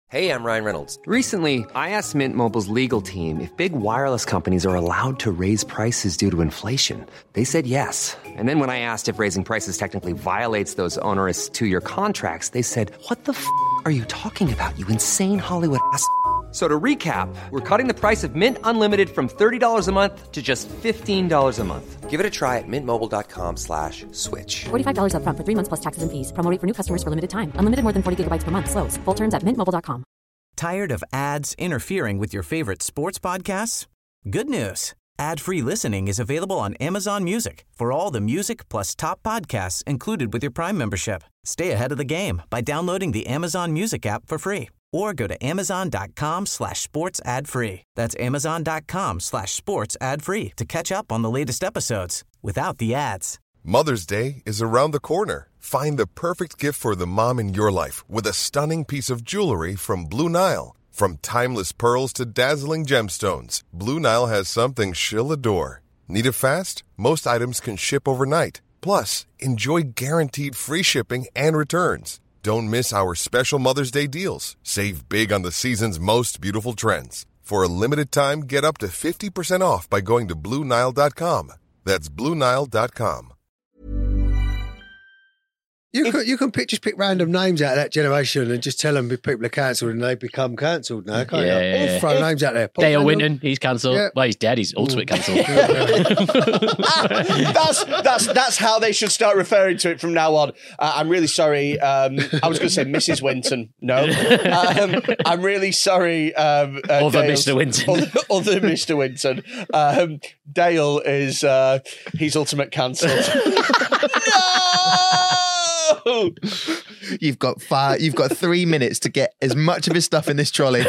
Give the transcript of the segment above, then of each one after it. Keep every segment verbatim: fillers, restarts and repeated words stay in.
Hey, I'm Ryan Reynolds. Recently, I asked Mint Mobile's legal team if big wireless companies are allowed to raise prices due to inflation. They said yes. And then when I asked if raising prices technically violates those onerous two-year contracts, they said, what the f*** are you talking about, you insane Hollywood ass f- So to recap, we're cutting the price of Mint Unlimited from thirty dollars a month to just fifteen dollars a month. Give it a try at mintmobile.com slash switch. forty-five dollars up front for three months plus taxes and fees. Promo rate for new customers for limited time. Unlimited more than forty gigabytes per month. Slows full terms at mint mobile dot com. Tired of ads interfering with your favorite sports podcasts? Good news. Ad-free listening is available on Amazon Music for all the music plus top podcasts included with your Prime membership. Stay ahead of the game by downloading the Amazon Music app for free or go to amazon.com slash sports ad free. That's amazon.com slash sports ad free to catch up on the latest episodes without the ads. Mother's Day is around the corner. Find the perfect gift for the mom in your life with a stunning piece of jewelry from Blue Nile. From timeless pearls to dazzling gemstones, Blue Nile has something she'll adore. Need it fast? Most items can ship overnight. Plus, enjoy guaranteed free shipping and returns. Don't miss our special Mother's Day deals. Save big on the season's most beautiful trends. For a limited time, get up to fifty percent off by going to Blue Nile dot com. That's Blue Nile dot com. You if, can you can pick, just pick random names out of that generation and just tell them people are cancelled and they become cancelled now, can't yeah, you? Yeah, yeah. Throw if, names out there. Pop Dale random. Winton, he's cancelled. Yeah. Well, he's dead. He's ultimate cancelled. that's that's that's how they should start referring to it from now on. Uh, I'm really sorry. Um, I was going to say Missus Winton. No, um, I'm really sorry. Um, uh, other Dale's, Mister Winton. Other, other Mister Winton. Um, Dale is uh, he's ultimate cancelled. No. You've got five. You've got three minutes to get as much of his stuff in this trolley.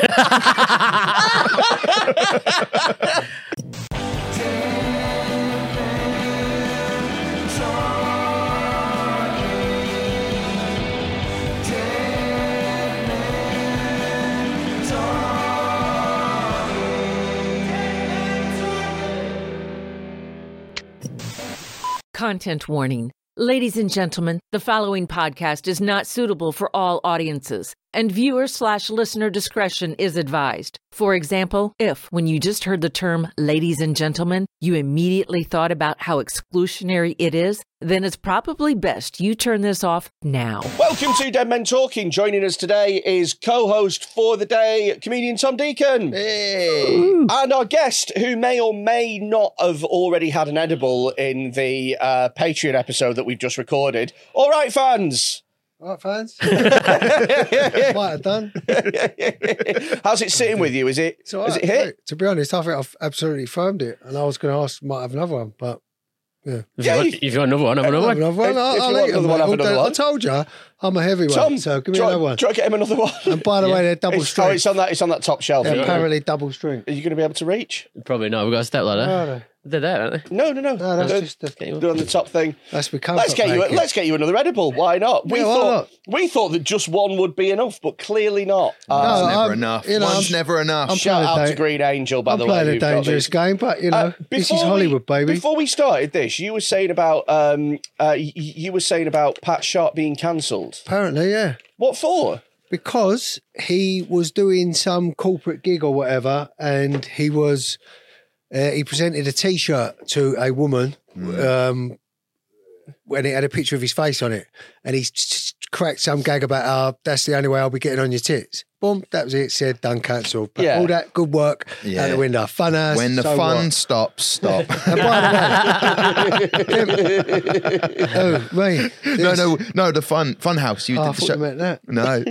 Content warning. Ladies and gentlemen, the following podcast is not suitable for all audiences, and viewer slash listener discretion is advised. For example, if, when you just heard the term ladies and gentlemen, you immediately thought about how exclusionary it is, then it's probably best you turn this off now. Welcome to Dead Men Talking. Joining us today is co-host for the day, comedian Tom Deacon. Hey. And our guest, who may or may not have already had an edible in the uh, Patreon episode that we've just recorded. All right, fans. All right, fans. Might have done. How's it sitting with you? Is it, right, is it hit? Mate, to be honest, I think I've absolutely firmed it. And I was going to ask, might have another one, but yeah. If, yeah, you, got, if you got another one, have another one. Another one. If, I'll, if I'll you want eat them, another one, have another day. one. I told you, I'm a heavyweight, Tom, so give me try, another one. Try to get him another one. And by the yeah. way, they're double it's, strength. Oh, it's on that. It's on that top shelf. Yeah, apparently double strength. Are you going to be able to reach? Probably not. We've got a step ladder. No, no. They're there, aren't they? No, no, no. No, that's they're, just the, they're on the top thing. That's become. Let's get you. Let's get you another edible. Why not? We yeah, why thought not? we thought that just one would be enough, but clearly not. No, Uh, never I'm, enough. You know, One's I'm, never enough. I'm shout out da- to Green Angel, by I'm the way. playing a who've got dangerous these. game, but you know, Uh, this is we- Hollywood, baby. Before we started this, you were saying about um, uh, y- you were saying about Pat Sharp being cancelled. Apparently, yeah. What for? Because he was doing some corporate gig or whatever, and he was uh, he presented a T-shirt to a woman, mm. um, when it had a picture of his face on it, and he s- cracked some gag about, "Oh, that's the only way I'll be getting on your tits." Boom, that was it. Said done, cancelled. But Yeah. all that good work Yeah. out the window. Fun ass. When the so fun what? stops, stop. And by the way, oh, me. no, no, no. The fun, fun house. You Oh, I did the thought show. you meant that. No.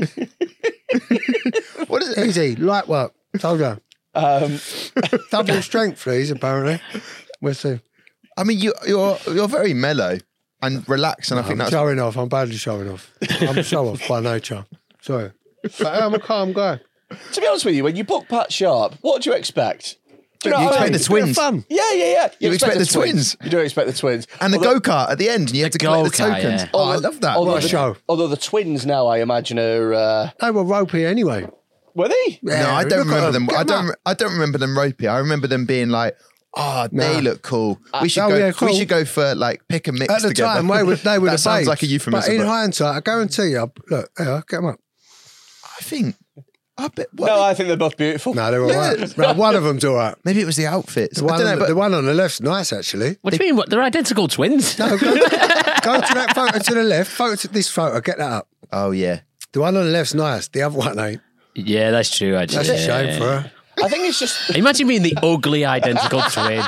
What is it? Easy, light work. Told you. Um, Double strength, please. Apparently, we'll see. I mean, you, you're you're very mellow and relaxed, and I think I'm that's showing off. I'm badly showing off. I'm a show off by nature. Sorry, but I'm a calm guy. to be honest with you, when you book Pat Sharp, what do you expect? Do You know what I expect mean? the twins. Fun. Yeah, yeah, yeah. You expect the twins. You do expect the twins. and the Although- go kart at the end, and you have to collect the go-kart, tokens. yeah. Oh, I love that. Although What a the, show. although the twins now, I imagine, are uh, They were ropey anyway. were they? no, I look don't at remember them. Get I 'em don't. up. I don't remember them ropey. I remember them being like, "Oh, they Nah. look cool. We should oh, go. yeah, cool. We should go for like pick and mix At the together." time, they were, they were that the sounds babes. like a euphemism. But in but hindsight, I guarantee you, look, yeah, get them up. I think I bet, what, No, I think they're both beautiful. No, they're all right. Right, one of them's all right. maybe it was the outfits. The I one, don't on know, the, but the one on the left's nice, actually. What do you mean? What, they're identical twins. No, go, go to that photo to the left. Photo to this photo. Get that up. oh yeah. The one on the left's nice. The other one ain't. Yeah, that's true, actually. That's a Yeah, shame yeah, for yeah. her. I think it's just. Imagine being the ugly identical twin.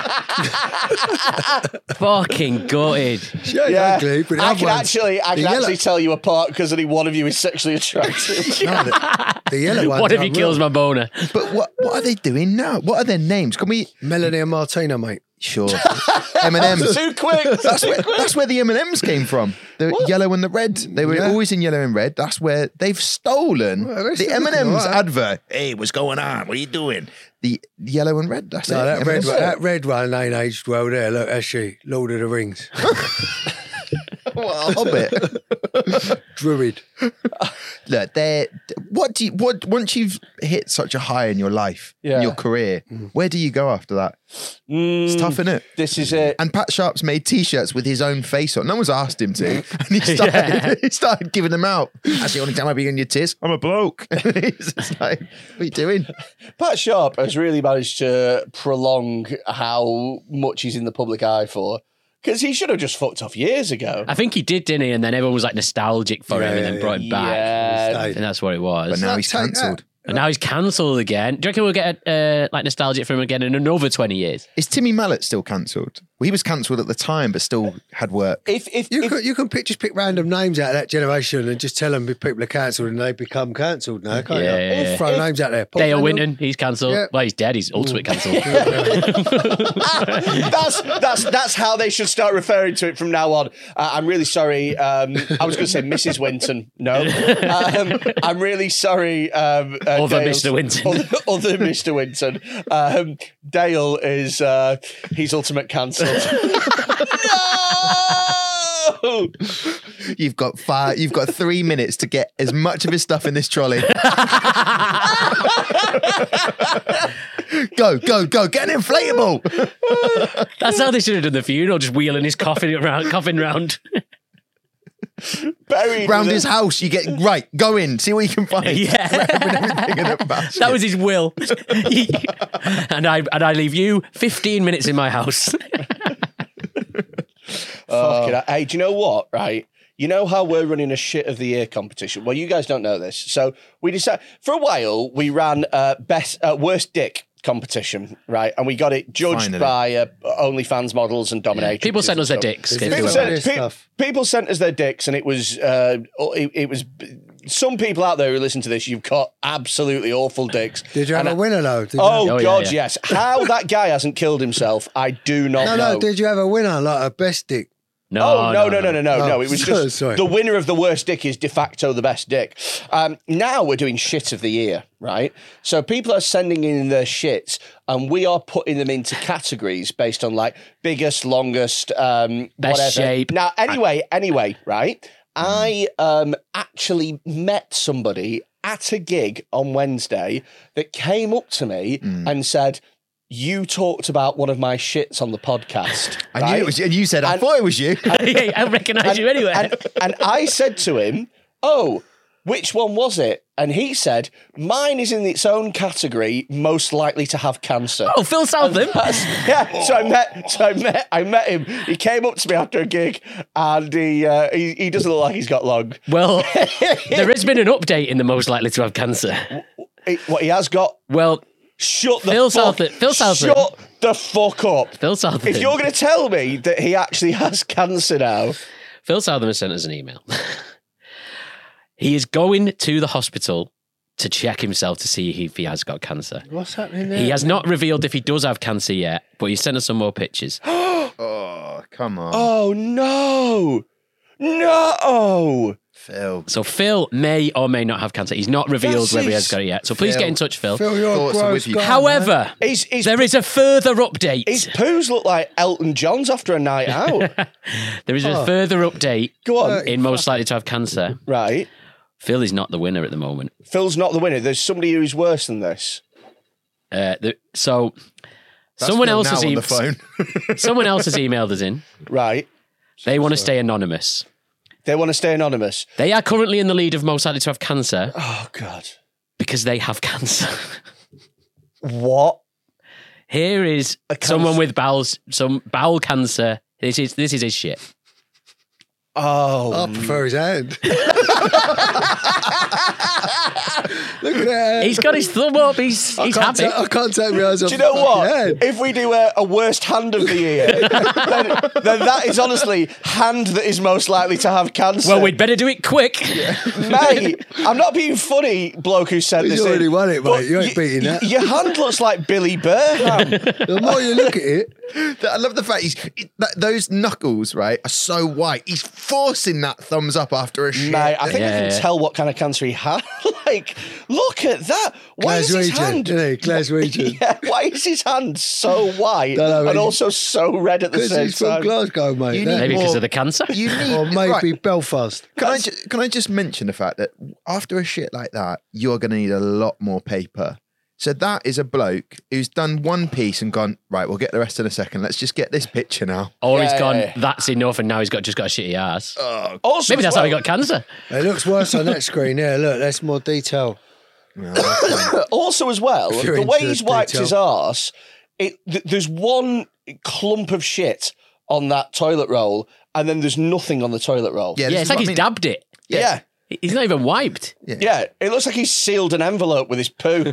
Fucking gutted. She ain't Yeah, ugly, but the I other can one's- actually, I the can yellow- actually tell you apart because only one of you is sexually attractive. No, the, the yellow one. What if he kills my boner? But what what are they doing now? What are their names? Can we? Melanie and Martina, mate. Sure. M and M's. Too quick. That's where, that's where the M and M's came from. The yellow and the red. They were Yeah. always in yellow and red. That's where they've stolen Well, they're the still M and looking M's all right. advert. Hey, what's going on? What are you doing? The yellow and red. That's No, it. that red, M and M's. one, that red one ain't aged well there. Look, that's she. Lord of the Rings. What a hobbit. Druid. Look, they're, what do you, what, once you've hit such a high in your life, Yeah. in your career, where do you go after that? It's tough, isn't it? This is it. And Pat Sharp's made T-shirts with his own face on. No one's asked him to, and he started, Yeah. he started giving them out. That's the only time I'll be in your tears. I'm a bloke. It's just like, what are you doing? Pat Sharp has really managed to prolong how much he's in the public eye for. Because he should have just fucked off years ago. I think he did, didn't he? And then everyone was like nostalgic for Yeah, him and yeah, then brought him back. Yeah. And that's what it was. But now Take he's that. cancelled. And now he's cancelled again. Do you reckon we'll get uh, like nostalgic for him again in another twenty years? Is Timmy Mallet still cancelled? Well, he was cancelled at the time, but still had work. If if, You if can, you can pick, just pick random names out of that generation and just tell them people are cancelled and they become cancelled now, can't Yeah, you? yeah, yeah. Throw names out there. Pop Dale Daniel. Winton, he's cancelled. Yeah. Well, he's dead. He's ultimate cancelled. that's that's that's how they should start referring to it from now on. Uh, I'm really sorry. Um, I was going to say Missus Winton. No, um, I'm really sorry. Um, uh, Other Dale's- Mister Winton. Other, other Mister Winton. Um, Dale is uh, he's ultimate cancelled. No. You've got five. You've got three minutes to get as much of his stuff in this trolley. Go, go, go! Get an inflatable. That's how they should have done the funeral, just wheeling his coffin around, coffin round. Buried Round with his it. house, you get right. Go in, see what you can find. Yeah. Wrap everything in a basket. That was his will. and I and I leave you fifteen minutes in my house. Fucking hell. Hey, do you know what? Right. You know how we're running a shit of the year competition? Well, you guys don't know this. So we decided, for a while, we ran uh, best uh, worst dick competition, right? And we got it judged Finally. by uh, OnlyFans models and dominatrixes. People sent us their So- dicks. People People Wow. sent, This pe- stuff. people sent us their dicks, and it was uh, it, it was some people out there who listen to this. You've got absolutely awful dicks. Did you have And a I- winner though? Did you Oh, Oh, yeah, God, yeah. yes. How that guy hasn't killed himself, I do not no, know. no. Did you have a winner like a best dick? No, Oh, no, no, no, no, no, no. Oh, It was sorry, just sorry. the winner of the worst dick is de facto the best dick. Um, now we're doing shit of the year, right? So people are sending in their shits and we are putting them into categories based on like biggest, longest, um, Best whatever. shape. Now, anyway, anyway, right? I um, actually met somebody at a gig on Wednesday that came up to me and said, you talked about one of my shits on the podcast. I right? knew it was you. And you said, I And- thought it was you. Yeah, I recognise you anyway. And, and I said to him, oh, which one was it? And he said, mine is in its own category, most likely to have cancer. Oh, Phil Southam. That's- yeah, so I met, so I met, I met him. He came up to me after a gig, and he uh, he, he doesn't look like he's got long. Well, there has been an update in the most likely to have cancer. He, what he has got? Well, Shut the Phil fuck. Southam- Phil Southam. Shut the fuck up. Phil Southam. If you're going to tell me that he actually has cancer now, Phil Southam has sent us an email. He is going to the hospital to check himself to see if he has got cancer. What's happening there? He has not revealed if he does have cancer yet, but he sent us some more pictures. Oh, come on. oh no, no. Phil. So Phil may or may not have cancer. He's not revealed That's whether he his- has got it yet. So please Phil. get in touch, Phil. Phil, you're Thoughts are gross with you. guy, man. However, He's, he's, there is a further update. his poos look like Elton John's after a night out. There is a further update Go on. in most likely to have cancer. Right. Phil is not the winner at the moment. Phil's not the winner. There's somebody who's worse than this. Uh, the, so That's someone Phil else now has on e- the phone. someone else has emailed us in. Right. They want to stay anonymous. They want to stay anonymous. They are currently in the lead of most likely to have cancer. Oh, God. Because they have cancer. What? Here is someone with bowels, some bowel cancer. This is this is his shit. Oh, I prefer his hand. Look at that. He's got his thumb up. He's I he's can't happy. ta- I can't take my eyes off. do you know the what? fucking hand. If we do a, a worst hand of the year, then, then that is honestly hand that is most likely to have cancer. Well, we'd better do it quick. Mate, I'm not being funny, bloke who said He's this. already in, won it, but mate. You ain't y- beating that. Your hand looks like Billy Burham. The more you look at it, I love the fact he's that, those knuckles, right, are so white. He's forcing that thumbs up after a shit. Mate, I think I Yeah, can yeah. tell what kind of cancer he had. Like, look at that. Why is his Glaswegian, hand? isn't he? Glaswegian. Yeah, why is his hand so white Don't know, and mate. also so red at the Because same he's from time? Glasgow, mate. You that- need Maybe because more- of the cancer. You need, or maybe right. Belfast. Can I, ju- can I just mention the fact that after a shit like that, you're going to need a lot more paper. So that is a bloke who's done one piece and gone, right, we'll get the rest in a second. Let's just get this picture now. Or Yeah, he's yeah, gone, yeah. that's enough, and now he's got just got a shitty ass. Also, Maybe as that's how he well- got cancer. It looks worse on that screen. Yeah, look, that's more detail. Also, as well, If you're the way into he's wiped detail. his arse, it th- there's one clump of shit on that toilet roll, and then there's nothing on the toilet roll. Yeah, Yeah, this it's is like what he's I mean. dabbed it. yeah. He's not even wiped. Yeah, it looks like he's sealed an envelope with his poo.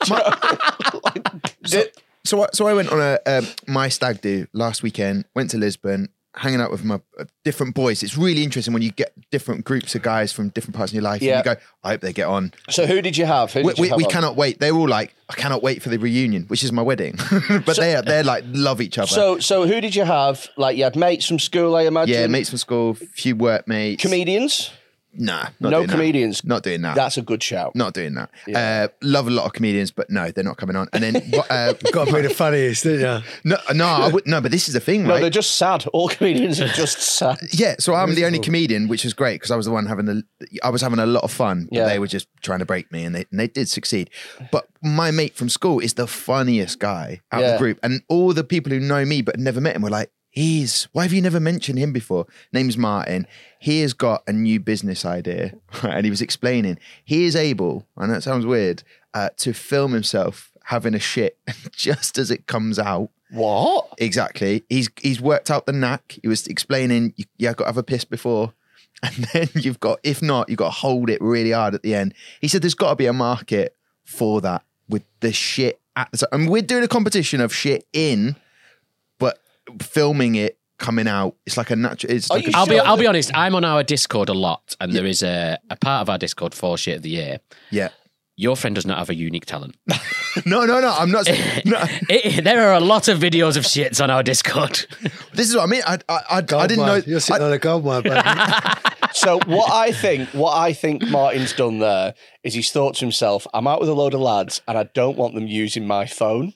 So, so, I, so I went on a um, my stag do last weekend, went to Lisbon, hanging out with my uh, different boys. It's really interesting when you get different groups of guys from different parts of your life Yeah. and you go, I hope they get on. So who did you have? Who did We, you we, have we on? cannot wait. They're all like, I cannot wait for the reunion, which is my wedding. But they are, they're like, love each other. So, so who did you have? Like, you had mates from school, I imagine. yeah, mates from school, few workmates. Comedians. Nah, not No doing that. comedians. Not doing that. That's a good shout. Not doing that. Uh, love a lot of comedians, but no, they're not coming on. And then, what, uh, Got to be the funniest, didn't you? no, no, I would, no, but this is the thing, No, right? they're just sad. All comedians are just sad. Yeah, so I'm the only comedian, which was great because I was the one having the. I was having a lot of fun, but Yeah. they were just trying to break me, and they and they did succeed. But my mate from school is the funniest guy out of Yeah. the group, and all the people who know me but had never met him were like, "He's why have you never mentioned him before?" Name's Martin. He has got a new business idea, and he was explaining he is able, and that sounds weird, uh, to film himself having a shit just as it comes out. What? Exactly. He's he's worked out the knack. He was explaining, you, yeah, I've got to have a piss before. And then you've got, if not, you've got to hold it really hard at the end. He said there's got to be a market for that with the shit at the time. And we're doing a competition of shit in, but filming it coming out, it's like a natural. It's Are like you a I'll be sure I'll that- be honest, I'm on our Discord a lot, and there is a, a part of our Discord for shit of the year. Yeah. Your friend does not have a unique talent. No, no, no. I'm not saying. No. It, there are a lot of videos of shits on our Discord. This is what I mean. I, I, I, I Gold didn't mine. know. You're sitting I- on a gold mine, baby. So what I think, what I think Martin's done there is he's thought to himself, I'm out with a load of lads and I don't want them using my phone.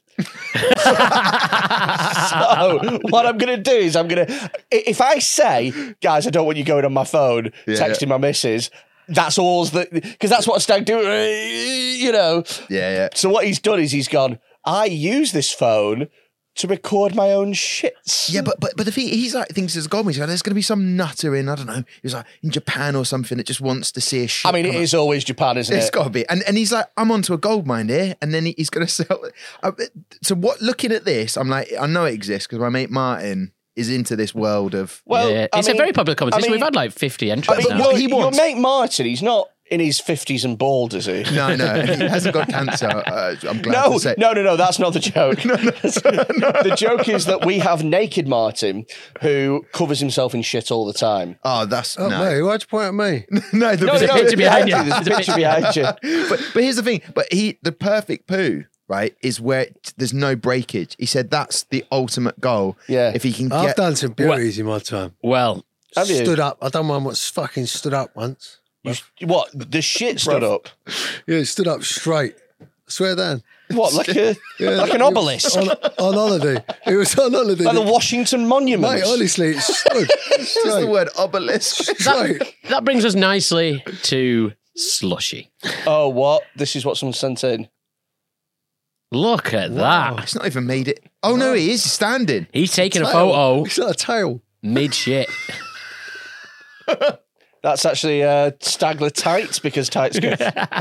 So what I'm going to do is I'm going to, if I say, guys, I don't want you going on my phone, Yeah. texting my missus, that's all that, because that's what a stag do, you know. yeah, yeah. So what he's done is he's gone, I use this phone to record my own shits. Yeah, but but but the thing, he's like thinks it's a gold. He's like, there's going to be some nutter in, I don't know, he's like in Japan or something that just wants to see a shit. I mean, it come out. is always Japan, isn't It's it? got to be, and and he's like, I'm onto a gold mine here, and then he- he's going to sell. I, so what? Looking at this, I'm like, I know it exists because my mate Martin is into this world of. Well, Yeah, I it's mean- a very popular competition. I mean- We've had like fifty I entries mean, now. what your, he your wants- mate Martin, he's not in his fifties and bald, is he? No, no, he hasn't got cancer. Uh, I'm glad No, to say. no, no, no, that's not the joke. The joke is that we have naked Martin who covers himself in shit all the time. Oh, that's Oh, no, mate, why'd you point at me? no. The, No, There's a no, picture behind you. There's a There's a picture picture. behind you. but but here's the thing. But he, the perfect poo, right, is where it, there's no breakage. He said that's the ultimate goal. Yeah. If he can I've get. done some beauties in my time. Well, Have you? Stood up. I done one what's fucking stood up once. You, what? The shit stood up. Yeah, it stood up straight. I swear down. What? Like a Yeah, like an it was obelisk, On, on holiday. It was on holiday. like the Washington Monument. Mate, honestly, it stood What's the straight. word obelisk? straight. that brings us nicely to slushy. Oh, what? This is what someone sent in. Look at that. It's not even made it. Oh no, he is standing. He's taking a Tail. photo It's not a tail. mid shit. That's actually uh, stagler-tights because tights go,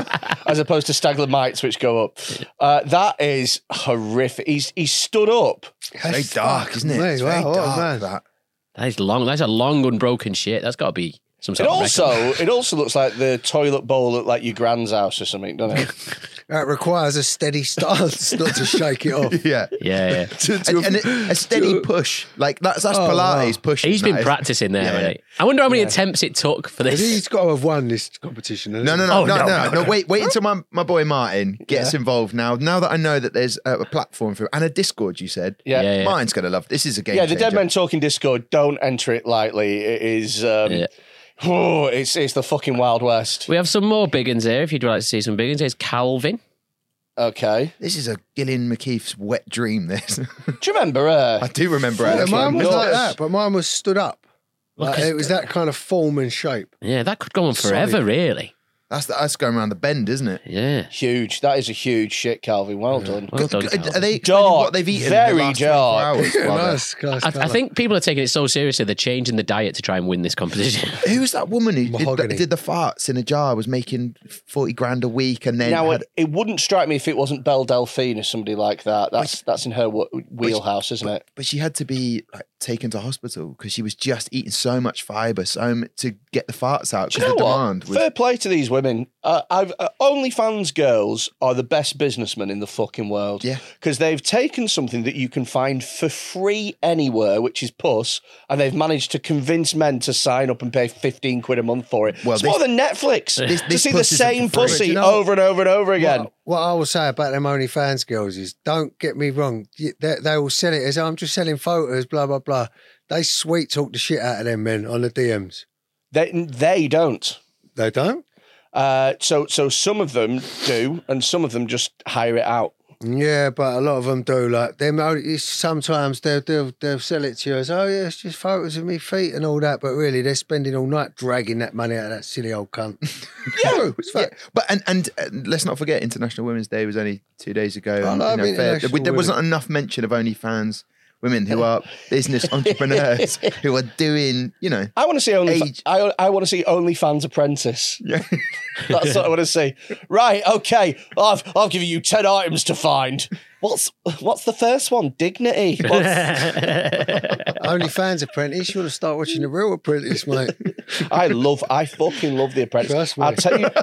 as opposed to stagler-mites, which go up. Uh, that is horrific. He's he's stood up. It's very dark, isn't it? Me, It's very wow, what a dark, man. that. That is long. That's a long, unbroken shit. That's got to be some It sort of also record. it also looks like the toilet bowl at like your grand's house or something, doesn't it? That requires a steady stance, not to shake it off. Yeah. Yeah, yeah. To- to- And, and it, a steady push. Like, that's, that's Oh, Pilates wow. pushing. He's been that is. practicing there, Yeah, hasn't yeah. he? I wonder how many attempts it took for this. He's got to have won this competition. hasn't No, no, he? no, Oh, no, no, no, no, no, no. Wait, wait until my, my boy Martin gets involved now. Now that I know that there's a, a platform for and a Discord, you said. Yeah. Yeah, yeah. Martin's going to love this. Is a game Yeah, the changer. Dead Men Talking Discord, don't enter it lightly. It is, um, Yeah. oh, it's, it's the fucking Wild West. We have some more big uns here. If you'd like to see some big uns, here's Calvin. Okay. This is a Gillian McKeith's wet dream, this. Do you remember her? I do remember Yeah, it. mine was Yours. like that, but mine was stood up. Like, 'cause- it was that kind of form and shape. Yeah, that could go on forever, Solid. really. That's, the, that's going around the bend, isn't it? Yeah. Huge. That is a huge shit, Calvin. Well done. Well done, Are Calvin. they explaining Dark, what they've eaten very in the last dark. twenty-four hours? while they're- Nice, nice I, I colour. think people are taking it so seriously they're changing the diet to try and win this competition. Who was that woman who did the, Mahogany. did the farts in a jar, was making forty grand a week and then Now, had, it, it wouldn't strike me if it wasn't Belle Delphine or somebody like that. That's that's in her w- wheelhouse, isn't it? but she had to be like taken to hospital because she was just eating so much fibre so m- to get the farts out Do because you know the what? demand was. Fair play to these women. Uh, I've uh, OnlyFans girls are the best businessmen in the fucking world. Yeah. because they've taken something that you can find for free anywhere, which is puss, and they've managed to convince men to sign up and pay fifteen quid a month for it. Well, it's this- more than Netflix This- to this see the puss isn't same for free. pussy Do you know- over and over and over again. What, what I will say about them OnlyFans girls is, don't get me wrong, y- they, they will sell it as, I'm just selling photos, blah, blah, blah. They sweet talk the shit out of them men on the D Ms. They they don't. They don't? Uh, so so some of them do, and some of them just hire it out. Yeah, but a lot of them do. Like them, it's- sometimes they'll, they'll they'll sell it to you as, oh yeah, it's just photos of me feet and all that. But really, they're spending all night dragging that money out of that silly old cunt. Yeah, it's yeah. fact. But and and uh, let's not forget International Women's Day was only two days ago. I and, love you know, fair- International there wasn't Women. enough mention of OnlyFans women who are business entrepreneurs who are doing, you know. I want to see only. Age. I I want to see OnlyFans Apprentice. Yeah. That's what I want to see. Right, okay. I've I've given you ten items to find. What's what's the first one? Dignity. What's, OnlyFans Apprentice, you want to start watching the real Apprentice, mate. I love. I fucking love The Apprentice. Trust me. I'll tell you.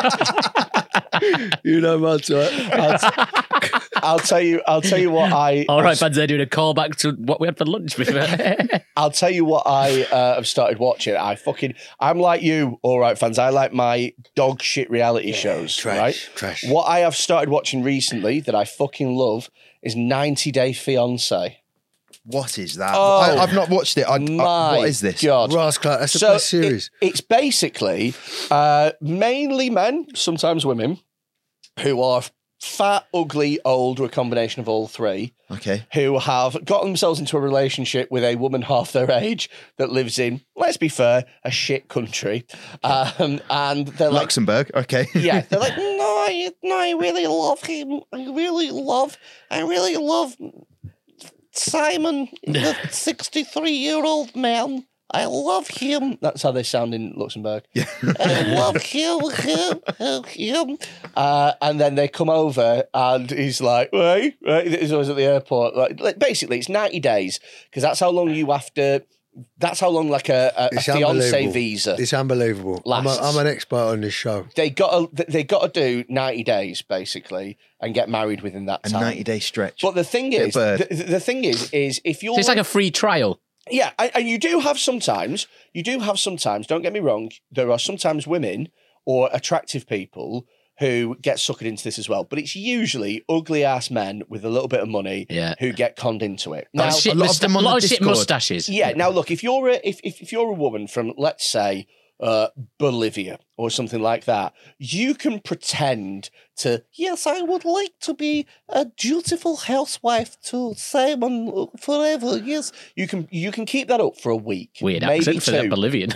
You know my type. I'll, t- I'll tell you. I'll tell you what I. All right, fans, they're doing a callback to what we had for lunch before. I'll tell you what I uh, have started watching. I fucking. I'm like you. All right, fans. I like my dog shit reality shows. trash, right. trash. What I have started watching recently that I fucking love is ninety Day Fiance. What is that? Oh, I, I've not watched it. I, I, My what is this? God. Rascal, that's the So best series. it- it's basically uh, mainly men, sometimes women, who are fat, ugly, old, or a combination of all three, Okay. who have got themselves into a relationship with a woman half their age that lives in, let's be fair, a shit country. Um, and they're like, Luxembourg. Okay. yeah, they're like, no, I, no, I really love him. I really love, I really love Simon, the sixty-three-year-old man. I love him. That's how they sound in Luxembourg. Yeah. I love him, him, him. Uh, and then they come over and he's like, right, right. He's always at the airport. Like, like, basically, it's ninety days because that's how long you have to, that's how long like a, a, a It's fiance unbelievable. visa. It's unbelievable. I'm, a, Lasts. I'm an expert on this show. They got to, they got to do ninety days basically and get married within that A time. ninety day stretch. But the thing Bit of is, bird. the, the thing is, is if you're So it's like a free trial. yeah, and, and you do have sometimes, you do have sometimes, don't get me wrong, there are sometimes women or attractive people who get suckered into this as well. But it's usually ugly ass men with a little bit of money Yeah. who get conned into it. Now, Now, shit, a lot of musta- them on lot the of shit Discord. mustaches. yeah, now look, if you're a if if, if you're a woman from, let's say, uh, Bolivia or something like that, you can pretend to, yes, I would like to be a dutiful housewife to Simon forever. Yes, you can you can keep that up for a week, Weird maybe accent for two. that Bolivian.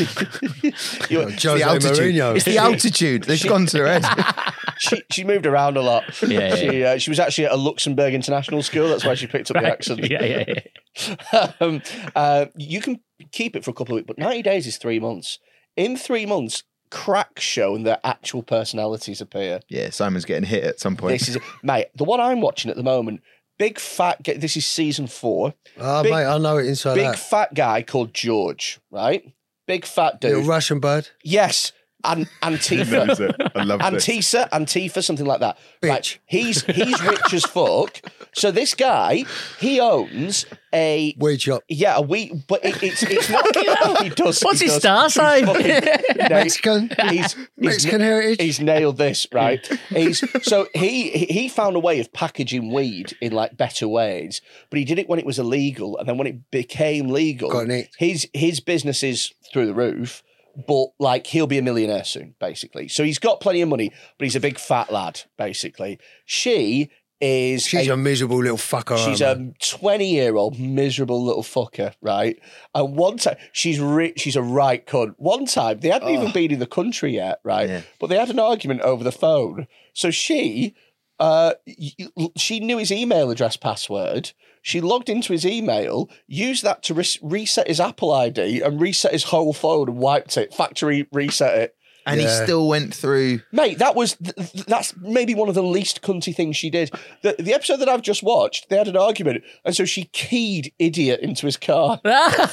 You- It's Jose the altitude. Mourinho. It's the altitude. They've gone to her head. she she moved around a lot. Yeah, yeah, she uh, she was actually at a Luxembourg international school. That's why she picked up the accent. Yeah, yeah, yeah. um, uh, you can keep it for a couple of weeks, but ninety days is three months. in three months, cracks show and their actual personalities appear. Yeah, Simon's getting hit at some point. This is mate. The one I'm watching at the moment, big fat. This is season four. Oh, big, mate, I know it inside Big out. fat guy called George, right? Big fat dude. Little Russian bird. Yes. An- Antifa. Loves it. I love this. Antifa, Antifa, something like that. Bitch. Right. He's he's rich as fuck. So this guy, he owns a Weed shop. yeah, a wheat, but it, it's it's not. He does. What's he his does. star He's sign? fucking- no, Mexican. He's, he's Mexican heritage. He's nailed this, right? He's so he he found a way of packaging weed in like better ways, but he did it when it was illegal, and then when it became legal, Got nicked. his his business is through the roof. But like he'll be a millionaire soon, basically. So he's got plenty of money, but he's a big fat lad, basically. She is She's a, miserable little fucker. She's man. a twenty-year-old miserable little fucker, right? And one time, she's ri- she's a right cunt. One time, they hadn't even been in the country yet, right? Yeah. But they had an argument over the phone. So she, uh, y- she knew his email address password. She logged into his email, used that to res- reset his Apple I D and reset his whole phone and wiped it, factory reset it. And Yeah. he still went through. Mate, that was th- th- that's maybe one of the least cunty things she did. The, the episode that I've just watched, they had an argument, and so she keyed idiot into his car.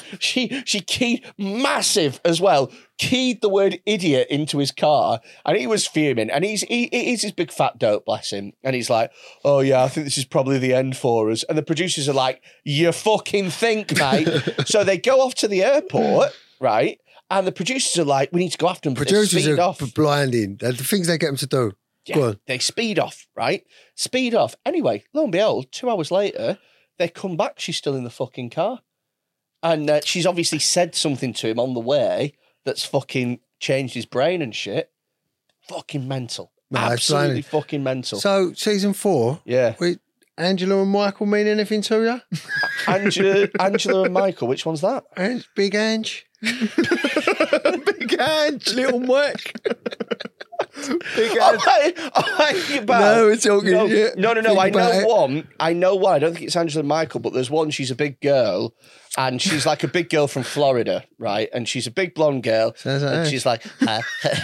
she she keyed massive as well. Keyed the word idiot into his car, and he was fuming. And he's he, he's this big fat dope, bless him. And he's like, "Oh yeah, I think this is probably the end for us." And the producers are like, "You fucking think, mate?" So they go off to the airport, right? And the producers are like, "We need to go after them." but they Producers speed are off. b- blinding. They're the things they get them to do. Go Yeah, on. they speed off, right? Speed off. Anyway, lo and behold, two hours later, they come back. She's still in the fucking car. And uh, she's obviously said something to him on the way that's fucking changed his brain and shit. Fucking mental. No, it's Absolutely blinding. fucking mental. So, season four, yeah. we, Angela and Michael mean anything to you? Angela, Angela and Michael, which one's that? And Big Ange? Big Ange. Little Mike? Big Oh, Ange. I, I, about, No, we're talking, no, yeah. no, no, no. Think I about know it. one. I know one. I don't think it's Angela and Michael, but there's one. She's a big girl, and she's like a big girl from Florida, right? And she's a big blonde girl, Sounds like and her. she's like. Uh,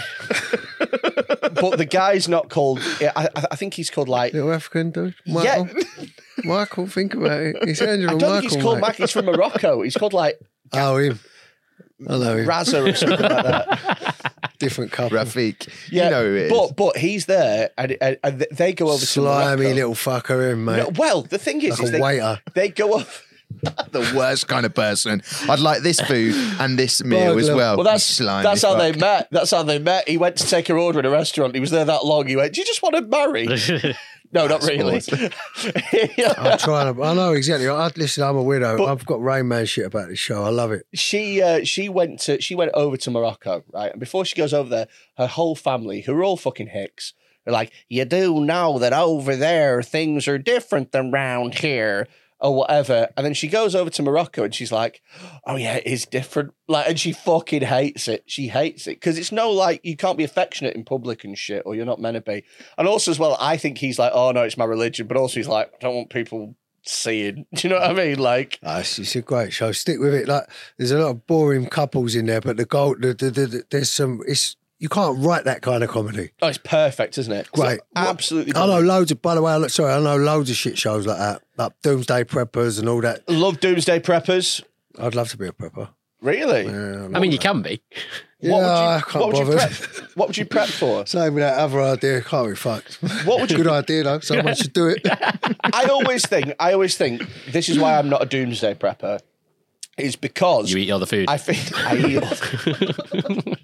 but the guy's not called. I, I think he's called like. Little African dude? Michael? Yeah, Michael, think about it. It's Angela I and don't Michael. think he's called mate. Mac. He's from Morocco. He's called like Oh, him. I know him. Raza or something like that. Different couple. Rafik. Yeah, You know who it is. but but he's there, and, and, and they go over to Slimy Morocco. little fucker, him, mate. No, well, the thing is, Like is a they, waiter. they go off. the worst kind of person. I'd like this food and this meal as Burglar. well. Well, that's Slimy that's how they fuck. met. That's how they met. He went to take her order in a restaurant. He was there that long. He went, "Do you just want to marry?" No, not really. I'm trying to. I know exactly. I listen. I'm a widow. But- I've got Rain Man shit about this show. I love it. she uh, she went to she went over to Morocco, right? And before she goes over there, her whole family, who are all fucking hicks, are like, "You do know that over there things are different than round here." Or whatever, and then she goes over to Morocco and she's like, "Oh yeah, it is different." Like, and she fucking hates it. She hates it because it's no like you can't be affectionate in public and shit, or you're not meant to be. And also as well, I think he's like, "Oh no, it's my religion," but also he's like, "I don't want people seeing." Do you know what I mean? Like, Ah, it's, it's a great show. Stick with it. Like, there's a lot of boring couples in there, but the goal, the, the, the, the, there's some. It's you can't write that kind of comedy. oh, it's perfect, isn't it? Great, absolutely. I know loads of. By the way, I look, sorry, I know loads of shit shows like that, like Doomsday Preppers and all that. Love Doomsday Preppers. I'd love to be a prepper. Really? I mean, you can be. Yeah, what would you, I can't what would you bother. prep? What would you prep for? Same with that other idea. Can't be fucked. What would you- Good idea though. Someone should do it. I always think, I always think, this is why I'm not a doomsday prepper, is because You eat all the food. I think I eat.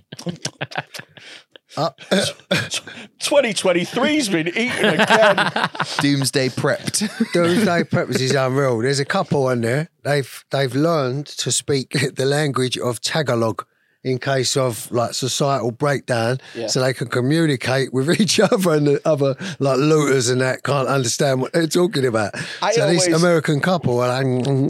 Uh, twenty twenty-three's been eaten again. Doomsday prepped. Doomsday Preppers is unreal. There's a couple on there. They've they've learned to speak the language of Tagalog in case of like societal breakdown, Yeah. so they can communicate with each other, and the other like looters and that can't understand what they're talking about. I so this always- American couple are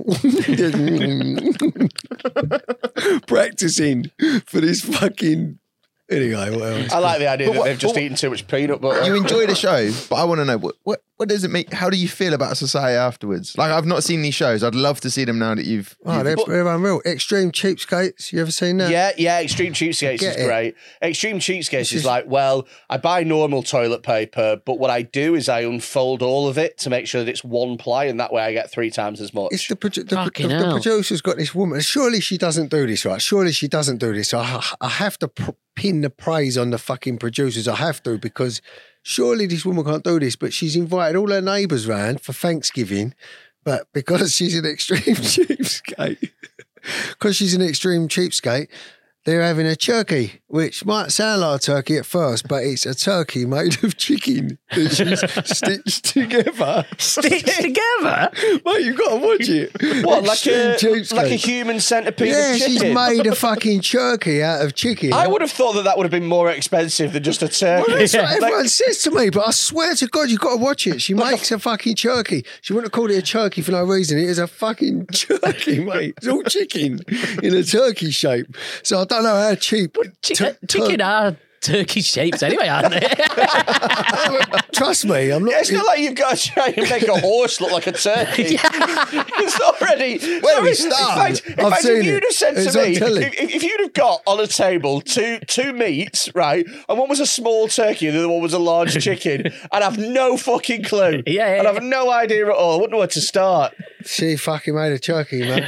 like practicing for this fucking. Anyway, what else? I like the idea But that what- they've just but- eaten too much peanut butter. You enjoy the show, but I want to know what, what what does it make? How do you feel about society afterwards? Like, I've not seen these shows. I'd love to see them now that you've. Oh, you've they're, they're unreal. Extreme Cheapskates. You ever seen that? Yeah, yeah. Extreme Cheapskates Get is it. great. Extreme Cheapskates This is is- like, well, I buy normal toilet paper, but what I do is I unfold all of it to make sure that it's one ply, and that way I get three times as much. It's the, produ- the, Fucking the, the hell. producer's got this woman. Surely she doesn't do this, right? Surely she doesn't do this. I, I have to pr- pin the praise on the fucking producers. I have to, because surely this woman can't do this. But she's invited all her neighbours round for Thanksgiving. But because she's an extreme cheapskate, because she's an extreme cheapskate, they're having a turkey, which might sound like a turkey at first, but it's a turkey made of chicken that she's stitched together. Stitched together? Mate, you've got to watch it. What, like a, Extreme cheapskate. like a human centipede Yeah, of chicken? she's made a fucking turkey out of chicken. I would have thought that that would have been more expensive than just a turkey. Well, that's what Like- everyone says to me, but I swear to God, you've got to watch it. She makes a fucking turkey. She wouldn't have called it a turkey for no reason. It is a fucking turkey, mate. It's all chicken in a turkey shape. So I don't know how cheap. Chi- tur- chicken tur- are turkey shapes anyway, aren't they? Trust me, I'm not. It's not like you've got to try and make a horse look like a turkey. It's already. Where do we sorry, start? In fact, in I've fact, seen if you'd it. have said It's to on me, telly. if, if you'd have got on a table two two meats, right, and one was a small turkey and the other one was a large chicken, I'd have no fucking clue. Yeah, yeah, I'd have no idea at all. I wouldn't know where to start. She fucking made a turkey, man.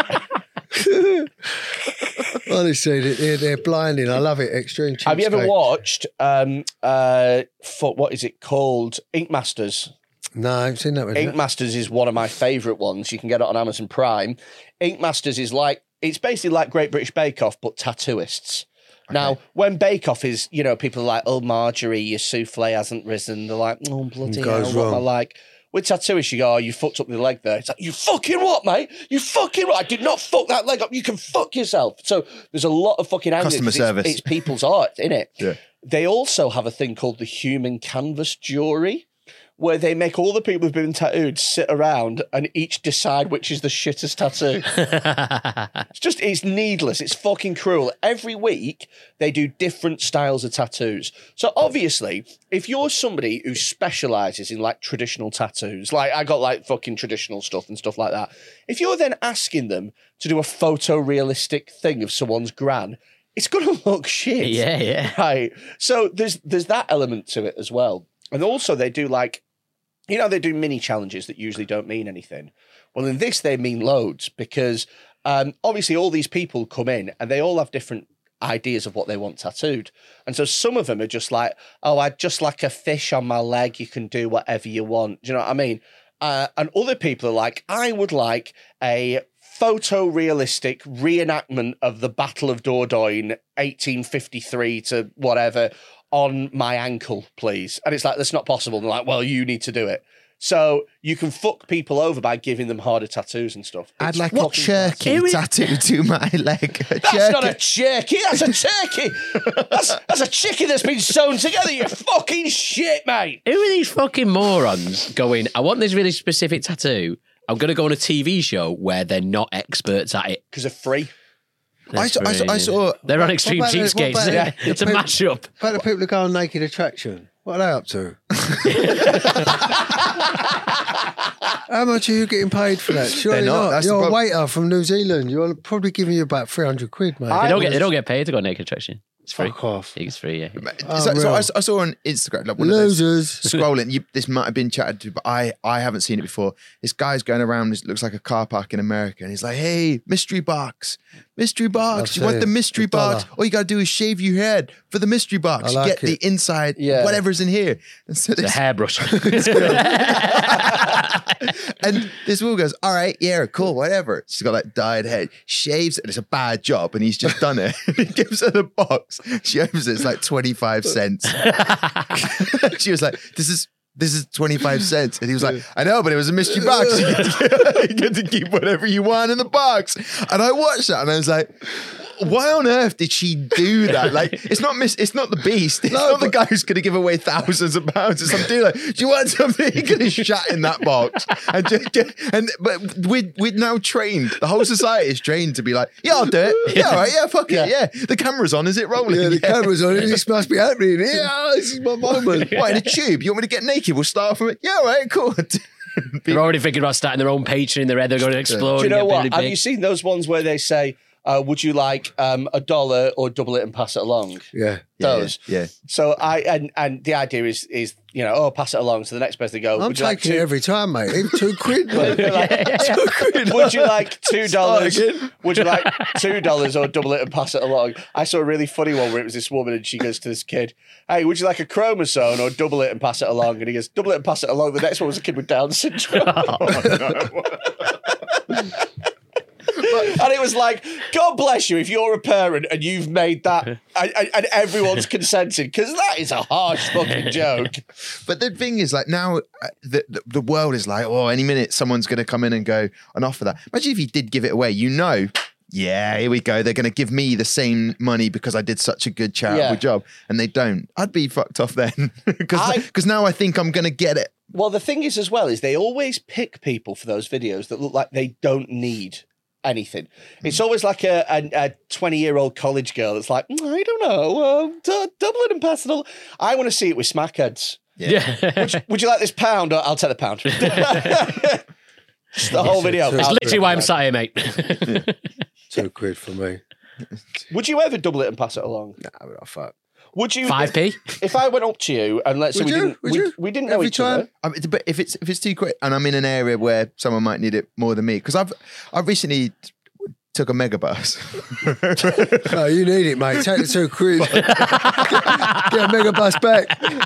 Honestly, they're, they're blinding. I love it. Extreme cheapskate. Have you ever watched, um, uh, for, what is it called? Ink Masters. No, I haven't seen that one. Ink Masters is one of my favourite ones. You can get it on Amazon Prime. Ink Masters is like, it's basically like Great British Bake Off, but tattooists. Now, when Bake Off is, you know, people are like, oh, Marjorie, your souffle hasn't risen. They're like, oh, bloody It hell, goes what am I wrong. like? With tattooists, you go, oh, you fucked up the leg there. It's like, you fucking what, mate? You fucking what? I did not fuck that leg up. You can fuck yourself. So there's a lot of fucking anger. Customer 'cause it's- service. It's, people's art, innit? Yeah. They also have a thing called the human canvas jury, where they make all the people who've been tattooed sit around and each decide which is the shittest tattoo. It's just, it's needless. It's fucking cruel. Every week, they do different styles of tattoos. So obviously, if you're somebody who specialises in like traditional tattoos, like I got like fucking traditional stuff and stuff like that, if you're then asking them to do a photorealistic thing of someone's gran, it's going to look shit. Yeah, yeah. Right. So there's there's that element to it as well. And also they do like, you know, they do mini challenges that usually don't mean anything. Well, in this, they mean loads because um, obviously all these people come in and they all have different ideas of what they want tattooed. And so some of them are just like, oh, I'd just like a fish on my leg. You can do whatever you want. Do you know what I mean? Uh, and other people are like, I would like a photorealistic reenactment of the Battle of Dordogne, eighteen fifty-three to whatever, on my ankle, please. And it's like, that's not possible. And they're like, well, you need to do it. So you can fuck people over by giving them harder tattoos and stuff. I'd It's like a fucking turkey tattooed to my leg. A That's jerky. not a turkey. That's a turkey. that's, that's a chicken that's been sewn together. You fucking shit, mate. Who are these fucking morons going, I want this really specific tattoo. I'm going to go on a T V show where they're not experts at it. Because they're free. I saw, I, saw, I saw. They're on Extreme What about the- Cheapskates. what about the- It's a the people- mashup. About the people who go on Naked Attraction. What are they up to? How much are you getting paid for that? Surely They're not. not. That's the You're a prob- waiter from New Zealand. You're probably giving you about three hundred quid, mate. They don't get they don't get paid to go on Naked Attraction. It's free. Fuck off. It's free, yeah. So, so real. I, I saw on Instagram, like one of those Losers. scrolling. You, this might have been chatted to, but I, I haven't seen it before. This guy's going around. This looks like a car park in America, and he's like, "Hey, mystery box, mystery box. I've You want seen the it. mystery The box? dollar. All you gotta do is shave your head for the mystery box. I You like get the it. inside, Yeah. whatever's in here." And so The this, hairbrush. and this woman goes, "All right, yeah, cool, whatever." She's got like dyed head, shaves it. It's a bad job, and he's just done it. He gives her the box. She opens it. It's like twenty-five cents. She was like, "This is this is twenty-five cents," and he was like, "I know, but it was a mystery box. You get, to, you get to keep whatever you want in the box." And I watched that, and I was like, why on earth did she do that? Like, it's not Miss, it's not the Beast. It's No, not the but- guy who's going to give away thousands of pounds to some dealer. Do you want something? He could have shot in that box. And, just, just- and but we're, we're now trained. The whole society is trained to be like, yeah, I'll do it. Yeah, all right, yeah, fuck Yeah. it. Yeah, the camera's on. Is it rolling? Yeah, the camera's on. This must be happening. Yeah, this is my moment. What, in a tube? You want me to get naked? We'll start from it. Yeah, all right, cool. They're already thinking about starting their own Patreon in their head. They're going to explode. Do you know and get what? really Have big. you seen those ones where they say, uh, would you like um, a dollar or double it and pass it along? Yeah. Those. Yeah. So I and and the idea is is you know oh pass it along. So the next person they go. I'm would you like taking two? it every time, mate. Even two quid, mate. Two quid. Would you like two dollars? Would you like two dollars or double it and pass it along? I saw a really funny one where it was this woman and she goes to this kid, "Hey, would you like a chromosome or double it and pass it along?" And he goes, "Double it and pass it along." The next one was a kid with Down syndrome. And it was like, God bless you if you're a parent and you've made that and, and, and everyone's consented, because that is a harsh fucking joke. But the thing is, like, now uh, the, the the world is like, oh, any minute someone's going to come in and go and offer that. Imagine if you did give it away, you know, yeah, here we go. They're going to give me the same money because I did such a good charitable Yeah. job, and they don't. I'd be fucked off then because I- because now I think I'm going to get it. Well, the thing is as well is they always pick people for those videos that look like they don't need anything. It's always like a a twenty-year-old college girl that's like, "Mm, I don't know, um, d- double it and pass it all." I want to see it with smackheads. Yeah. Would you, would you like this pound? Or I'll take the pound. Just the whole video. It's I'll- literally why I'm sat here, mate. Two quid for me. Would you ever double it and pass it along? Nah, but I fuck. Would you? five p? If I went up to you and let's say Would we you? didn't, Would we, you? we didn't know Every each time? other. I mean, but if it's if it's too quick and I'm in an area where someone might need it more than me, because I've I've recently took a megabus. No, you need it, mate. Take the two quid. Get a mega bus back.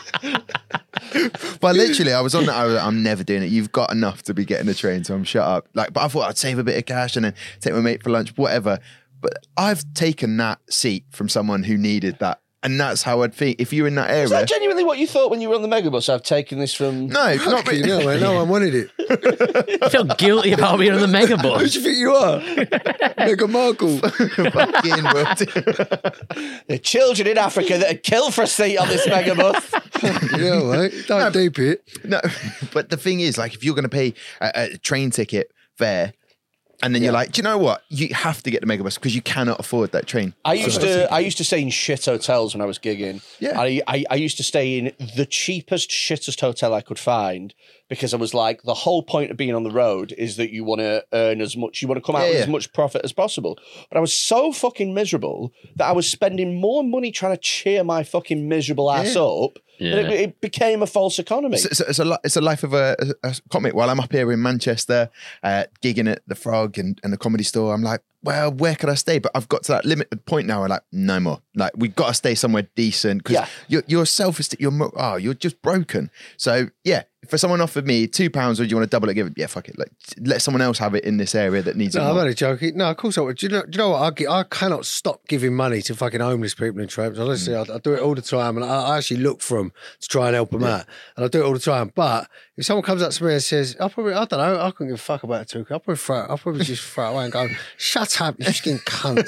But literally, I was on that. I was like, I'm never doing it. You've got enough to be getting a train, so I'm shut up. Like, but I thought I'd save a bit of cash and then take my mate for lunch, whatever. But I've taken that seat from someone who needed that, and that's how I'd think. If you're in that area, Is that genuinely what you thought when you were on the megabus? I've taken this from. no, not Fucking really. hell, mate. No one wanted it. I feel guilty about being on the mega Who bus. do you think you are? Meghan Markle. Fucking will. The children in Africa that are killed for a seat on this megabus. Yeah, mate. Don't deep it. No, but the thing is, like, if you're going to pay a, a train ticket fare, and then you're like, do you know what? You have to get the megabus because you cannot afford that train. I used to I used to stay in shit hotels when I was gigging. Yeah. I, I I used to stay in the cheapest, shittest hotel I could find because I was like, the whole point of being on the road is that you want to earn as much, you want to come out Yeah, with yeah. as much profit as possible. But I was so fucking miserable that I was spending more money trying to cheer my fucking miserable ass up. Yeah. That it, it became a false economy. It's, it's, it's a li- it's a life of a, a, a comic. While I'm up here in Manchester, uh, gigging at the Frog and, and the Comedy Store, I'm like, well, where could I stay? But I've got to that limited point now. Where like, no more. Like, we've got to stay somewhere decent because Yeah. your your self esteem, you're mo- oh, you're just broken. So yeah, if someone offered me two pounds, or do you want to double it? Give it? Yeah, fuck it. Like, let someone else have it in this area that needs it. No, I'm more. only joking. No, of course I would. Do you know, do you know what? I, gi- I cannot stop giving money to fucking homeless people and tramps. Honestly, I, I do it all the time. And I, I actually look for them to try and help them out. And I do it all the time. But if someone comes up to me and says, I'll probably, I don't know, I couldn't give a fuck about it too. I'll probably throw it. I'll probably just throw it away and go, shut up, you fucking cunt.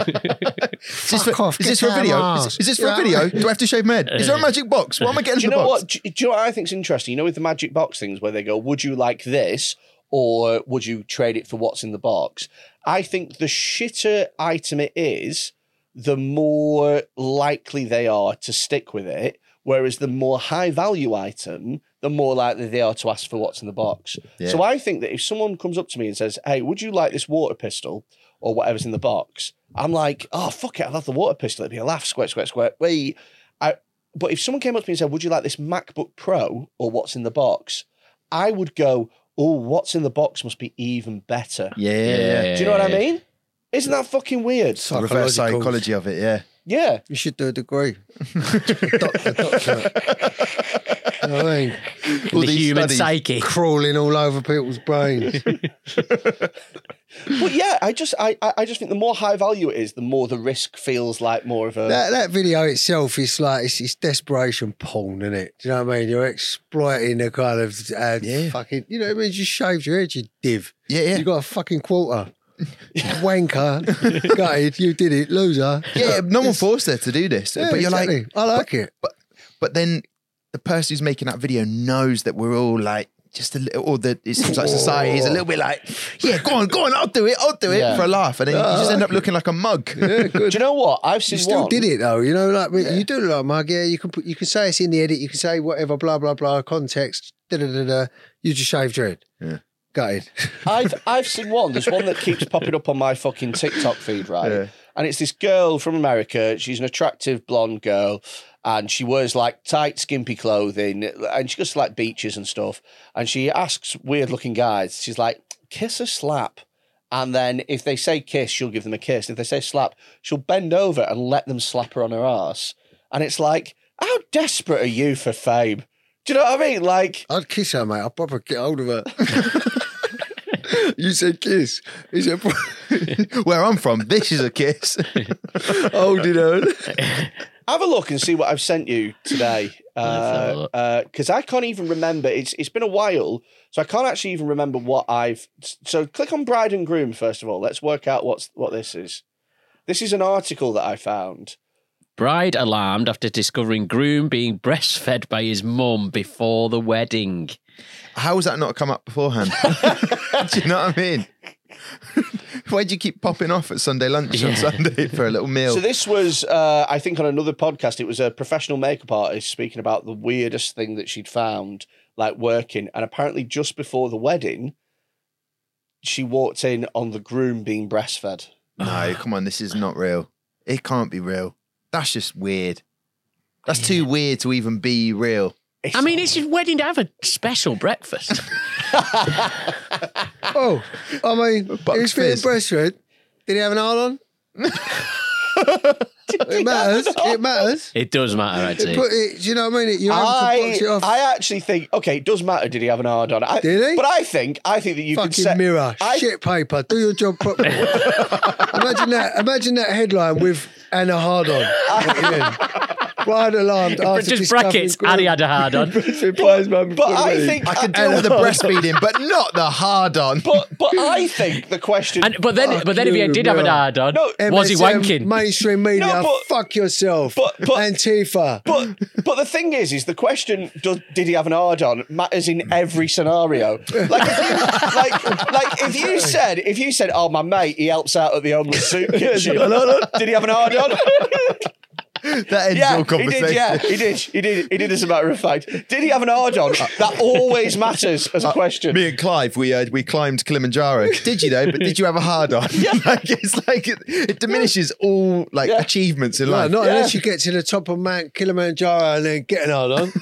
Is this Fuck for, off, is get this for a down video? arse. Is, is this for Yeah. a video? Do I have to shave my head? Is there a magic box? What am I getting Do in you the know box? what? Do, do you know what I think's interesting? You know, with the magic box things where they go, would you like this or would you trade it for what's in the box? I think the shitter item it is, the more likely they are to stick with it. Whereas the more high value item, the more likely they are to ask for what's in the box. Yeah. So I think that if someone comes up to me and says, hey, would you like this water pistol or whatever's in the box? I'm like, oh, fuck it, I'll have the water pistol. It'd be a laugh, squirt, squirt, squirt. Wait. I, but if someone came up to me and said, would you like this MacBook Pro or what's in the box? I would go, oh, what's in the box must be even better. Yeah, yeah, yeah. Do you know what I mean? Isn't that fucking weird? The reverse Psychological. psychology of it, yeah. Yeah. You should do a degree. Doctor, doctor. You know what I mean? All The these human studies. psyche. Crawling all over people's brains. But yeah, I just I I I just think the more high value it is, the more the risk feels like more of a That that video itself is like it's, it's desperation porn, isn't it? Do you know what I mean? You're exploiting the kind of uh, Yeah. fucking. You know what I mean? You just shaved your head, you div. Yeah, yeah. You got a fucking quarter. Wanker. Gutted, you did it, loser. Yeah, no one forced her to do this. Yeah, but you're exactly. like, I like but, it. But, but then the person who's making that video knows that we're all like, just a little, or that it seems like society is a little bit like, yeah, go on, go on, I'll do it, I'll do it Yeah. for a laugh. And then Oh, you just I end like up looking like a mug. Yeah, good. Do you know what? I've You seen still one. did it though, you know, like you do look like a mug, yeah. You can put, you can say it's in the edit, you can say whatever, blah blah blah, context, da da da da. You just shaved your head. Yeah. Gutted. I've I've seen one. There's one that keeps popping up on my fucking TikTok feed, right? Yeah. And it's this girl from America. She's an attractive blonde girl, and she wears like tight, skimpy clothing, and she goes to like beaches and stuff. And she asks weird-looking guys. She's like, "Kiss or slap?" And then if they say kiss, she'll give them a kiss. If they say slap, she'll bend over and let them slap her on her ass. And it's like, how desperate are you for fame? Do you know what I mean? Like, I'd kiss her, mate. I'd probably get hold of her. You said kiss. He said, Where I'm from, this is a kiss. holding her. have a look and see what I've sent you today. Let's have a look. Because I can't even remember. It's It's been a while, so I can't actually even remember what I've... So click on Bride and Groom, first of all. Let's work out what's what this is. This is an article that I found. Bride alarmed after discovering groom being breastfed by his mum before the wedding. How has that not come up beforehand? Do you know what I mean? Why do you keep popping off at Sunday lunch on Sunday for a little meal? So this was, uh, I think, on another podcast. It was a professional makeup artist speaking about the weirdest thing that she'd found, like working. And apparently just before the wedding, she walked in on the groom being breastfed. No, come on, this is not real. It can't be real. That's just weird. That's too weird to even be real. It's I mean, it's his wedding to have a special breakfast. Oh, I mean, Bucks he was feeling fizz. breastfed. Did he have an hard on? It matters. It matters. It does matter, I'd say. Put it, do you know what I mean? You're having to I, box it off. I actually think, okay, it does matter. Did he have an hard on? I, Did he? But I think, I think that you Fucking could set... mirror, I, shit paper. Do your job properly. Imagine that. Imagine that headline with and a hard on. Bride alarmed after Just discovering brackets, groom- and he had a hard on. breastfed by his mum But before the I wedding. think... I can deal with the breastfeeding, but not the hard on. But, but I think the question... And, but then, Fuck but then if he you, did have a bro. hard on, No, was he M S M, wanking? Mainstream media, No, but- fuck yourself. but- but- Antifa. But but the thing is, is the question: does, did he have an hard on? Matters in every scenario. Like if you, like like if you said if you said, "Oh, my mate, he helps out at the homeless soup kitchen." Did he have an hard on? That ends Yeah, all he conversation. did. Yeah, he did. He did. He did. As a matter of fact, did he have an hard on? That always matters as a question. Me and Clive, we uh, we climbed Kilimanjaro. Did you though? But did you have a hard on? Yeah. Like it's like it, it diminishes all like Yeah. achievements in No, life. not Yeah. unless you get to the top of Mount Kilimanjaro and then get an hard on.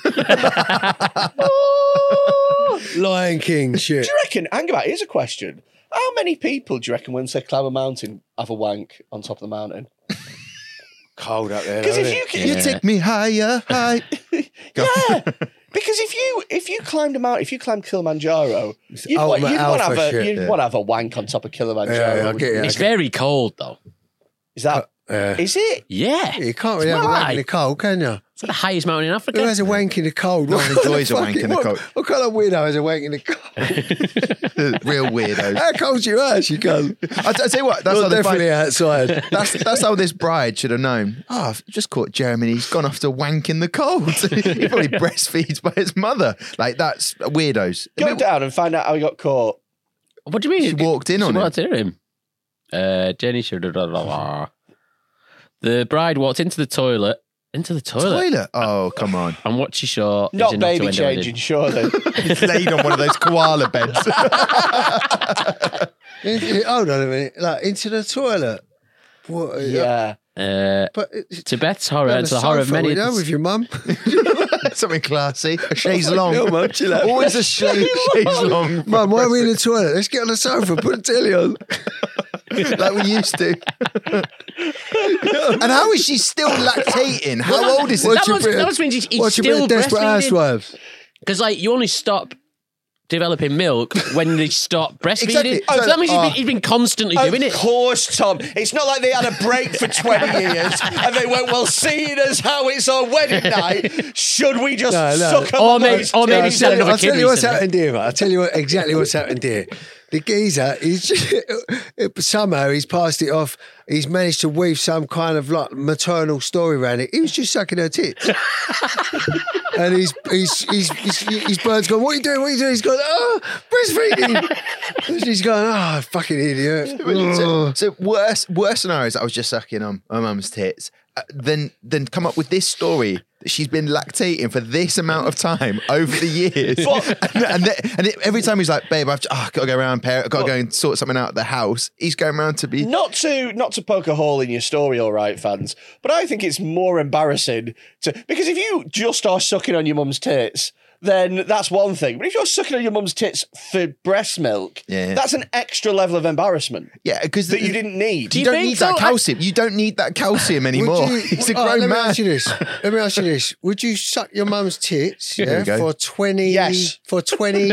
Lion King shit. Do you reckon? Hang about. Here's a question: how many people do you reckon, when they climb a mountain, have a wank on top of the mountain? Cold up there. Because though, if isn't you it? can, You take me higher, high. yeah. Because if you if you climbed a mountain, if you climbed Kilimanjaro, you'd, want, ultimate you'd want to have alpha a shit, you'd yeah. want to have a wank on top of Kilimanjaro. Yeah, yeah, I get you. It's very cold, though. Is that Yeah. is it? Yeah. You can't really It's have a wank right. in the cold, can you? It's the highest mountain in Who Africa. has a wank in the cold? No one What enjoys a kind of wank in the fucking- cold. What, what kind of weirdo has a wank in the cold? Real weirdos. How cold's your ass, you go? I, I tell you what, that's You're how they definitely find, outside. that's that's how this bride should have known. Oh, I've just caught Jeremy. He's gone off to wank in the cold. He probably breastfeeds by his mother. Like that's weirdos. I Go mean, down and find out how he got caught. What do you mean? She walked in She on him. walked in on him. Uh, Jenny should have done that. The bride walked into the toilet. Into the toilet. Toilet. Oh, come on. And what she saw. Not is enough to baby end the changing, wedding. surely. He's laid on one of those koala beds. In- in- Hold on a minute. Like, into the toilet. What, yeah. Uh, But it's, to Beth's horror, have and a to the horror of sofa, many. you know, with your mum. Something classy. A chaise long. hell, man, chill out. Always a chaise, chaise long. Mum, why are we in the toilet? Let's get on the sofa, put the telly on. Like we used to. And how is she still lactating? How old is Watch it? That a must, bit of- that must mean he's, he's Watch a bit still of Desperate breastfeeding. Housewives. Because like you only stop developing milk when they stop breastfeeding. Exactly. Oh, so that means he's Oh. been, he's been constantly doing Of it. course, Tom. It's not like they had a break for twenty years and they went, well, seeing as how it's our wedding night, should we just No, no. suck up Or on maybe- those or maybe two? he's had another I'll tell kid you what's recently. happened here, mate. I'll tell you what, exactly what's happened here. the geezer, he's somehow he's passed it off. He's managed to weave some kind of like maternal story around it. He was just sucking her tits. And he's, he's, he's, he's, his bird's gone, what are you doing? What are you doing? He's gone, oh, breastfeeding. And she's going, oh, fucking idiot. So, so worse, worse scenarios. I was just sucking on my mum's tits. Uh, then, then come up with this story that she's been lactating for this amount of time over the years. and and, then, and it, every time he's like, babe, I've oh, got to go around, parent, I've got to go and sort something out at the house. He's going around to be not to not to poke a hole in your story, all right, fans. But I think it's more embarrassing to because if you just are sucking on your mum's tits, then that's one thing. But if you're sucking on your mum's tits for breast milk, Yeah. that's an extra level of embarrassment. Yeah, because that you didn't need. You, you don't think need so? that calcium. You don't need that calcium anymore. Would you- He's a all right, grown let me man. ask you this. Let me ask you this. Would you suck your mum's tits Here yeah, we go. for twenty Yes. for twenty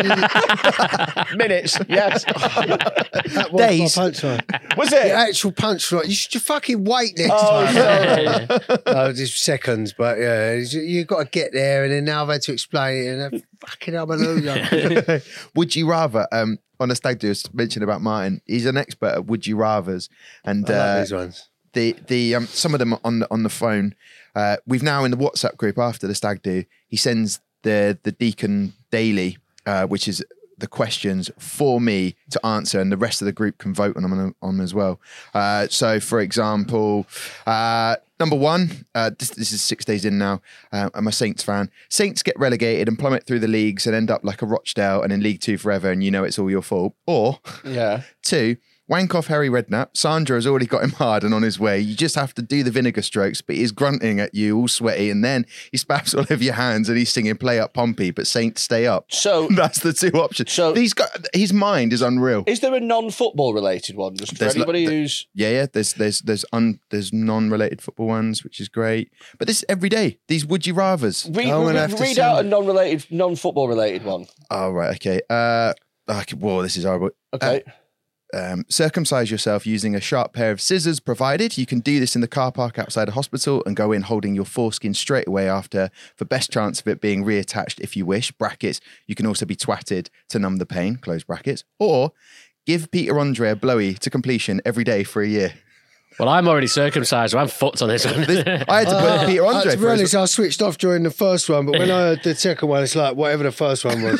Minutes, yes. that was Days. my punchline. Was The it? actual punchline. You should just fucking wait next Oh, time. sorry. No, just seconds, but yeah, you've got to get there, and then now I've had to explain it, and I'm fucking hallelujah. Would you rather? Um, on a stag do, I was mentioning about Martin. He's an expert at would you rather's, and I like uh, these ones. the the um, some of them are on the on the phone. Uh, we've now in the WhatsApp group after the stag do, he sends the the Deacon daily, uh, which is the questions for me to answer, and the rest of the group can vote on them on, on them as well. Uh, so, for example, uh, number one, uh, this, this is six days in now. Uh, I'm a Saints fan. Saints get relegated and plummet through the leagues and end up like a Rochdale and in League Two forever, and you know it's all your fault. Or Yeah. two, wank off Harry Redknapp. Sandra has already got him hard and on his way. You just have to do the vinegar strokes, but he's grunting at you, all sweaty, and then he spaps all over your hands and he's singing "Play Up Pompey," but Saints stay up. So That's the two options. So- So he's got his mind is unreal. is there a non-football related one? Just for There's lo- anybody th- who's Yeah, yeah. There's there's there's un there's non-related football ones, which is great. But this is every day. These would you rather's. read, I'm gonna read, have to read send out a it. non-related, non-football related one. Oh right, okay. Uh, okay, whoa, this is horrible. Okay. Um, circumcise yourself using a sharp pair of scissors provided. You can do this in the car park outside a hospital and go in holding your foreskin straight away after for best chance of it being reattached if you wish. Brackets. You can also be twatted to numb the pain. Close brackets. Or give Peter Andre a blowy to completion every day for a year. Well, I'm already circumcised, so I'm fucked on this one. I had to put Peter Uh, Andre to be for his- honest, I switched off during the first one, but when I heard the second one, it's like whatever the first one was.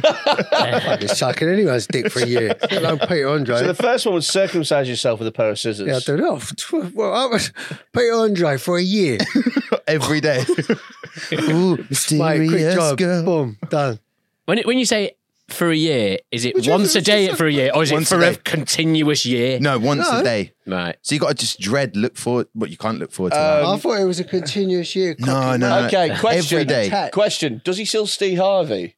I'd be sucking anyone's dick for a year. Let alone Peter Andre. So the first one was circumcise yourself with a pair of scissors. yeah, I don't know. Well, I was Peter Andre for a year. every day. Ooh, Mate, quick mysterious job. girl. Boom, done. when it, when you say for a year, is it Would you- once a day for a year, or is it Once a for a day. continuous year? No, once No. a day. Right. So you got to just dread, look forward. What you can't look forward to. Um, that. I thought it was a continuous year. No, no, no. Okay, question. Every day. Attack. Question: does he still Steve Harvey?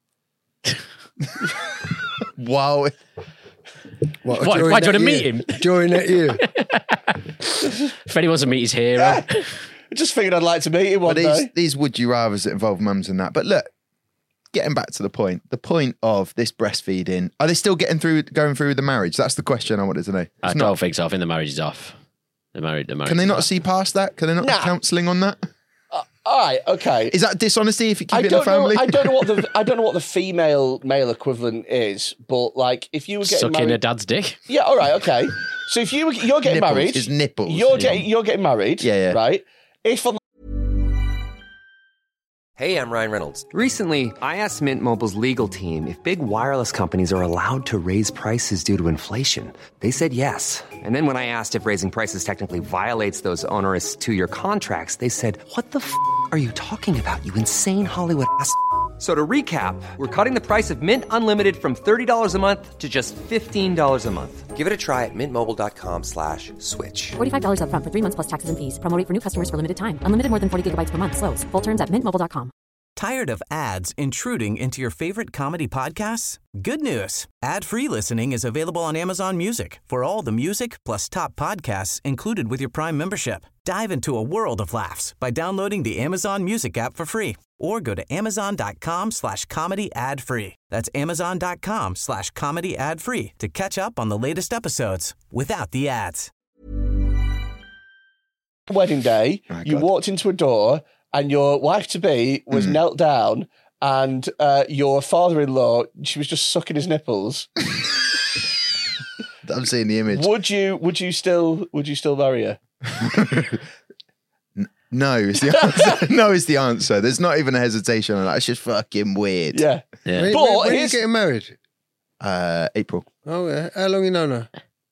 Wow. What, Why- during why, do you that wanna meet year? him? During that year. If anyone wants to meet his hero, I just figured I'd like to meet him one But these day. these would you rather's that involve mums and that. But look, getting back to the point, the point of this breastfeeding, are they still getting through, going through the marriage? That's the question I wanted to know. It's I not- don't think so. I think the marriage is off. The marriage, the marriage. Can they is not off. see past that? Can they not Nah. have counselling on that? All right, okay. Is that dishonesty if you keep I it in the don't know. family? I don't know what the I don't know what the female male equivalent is, but like if you were getting sucking a married, dad's dick? yeah, all right, okay. So if you were, you're getting Nipples, married, his nipples. You're Yeah. getting you're getting married, Yeah, yeah. right? If on Hey, I'm Ryan Reynolds. Recently, I asked Mint Mobile's legal team if big wireless companies are allowed to raise prices due to inflation. They said yes. And then when I asked if raising prices technically violates those onerous two-year contracts, they said, "What the f*** are you talking about, you insane Hollywood ass?" So to recap, we're cutting the price of Mint Unlimited from thirty dollars a month to just fifteen dollars a month. Give it a try at mintmobile.com slash switch. forty-five dollars up front for three months plus taxes and fees. Promo rate for new customers for limited time. Unlimited more than forty gigabytes per month. Slows full terms at mint mobile dot com. Tired of ads intruding into your favorite comedy podcasts? Good news. Ad-free listening is available on Amazon Music for all the music plus top podcasts included with your Prime membership. Dive into a world of laughs by downloading the Amazon Music app for free or go to amazon.com slash comedy ad free. That's amazon.com slash comedy ad free to catch up on the latest episodes without the ads. wedding day, Oh, you God. walked into a door and your wife to be was Mm. knelt down and uh, your father in law, she was just sucking his nipples. I'm seeing the image. Would you? Would you still? Would you still marry her? No, is the answer. No, is the answer. There's not even a hesitation on that. It's just fucking weird. Yeah. Yeah. When, But when, when are you here's- getting married? Uh, April. Oh, yeah. How long you known her?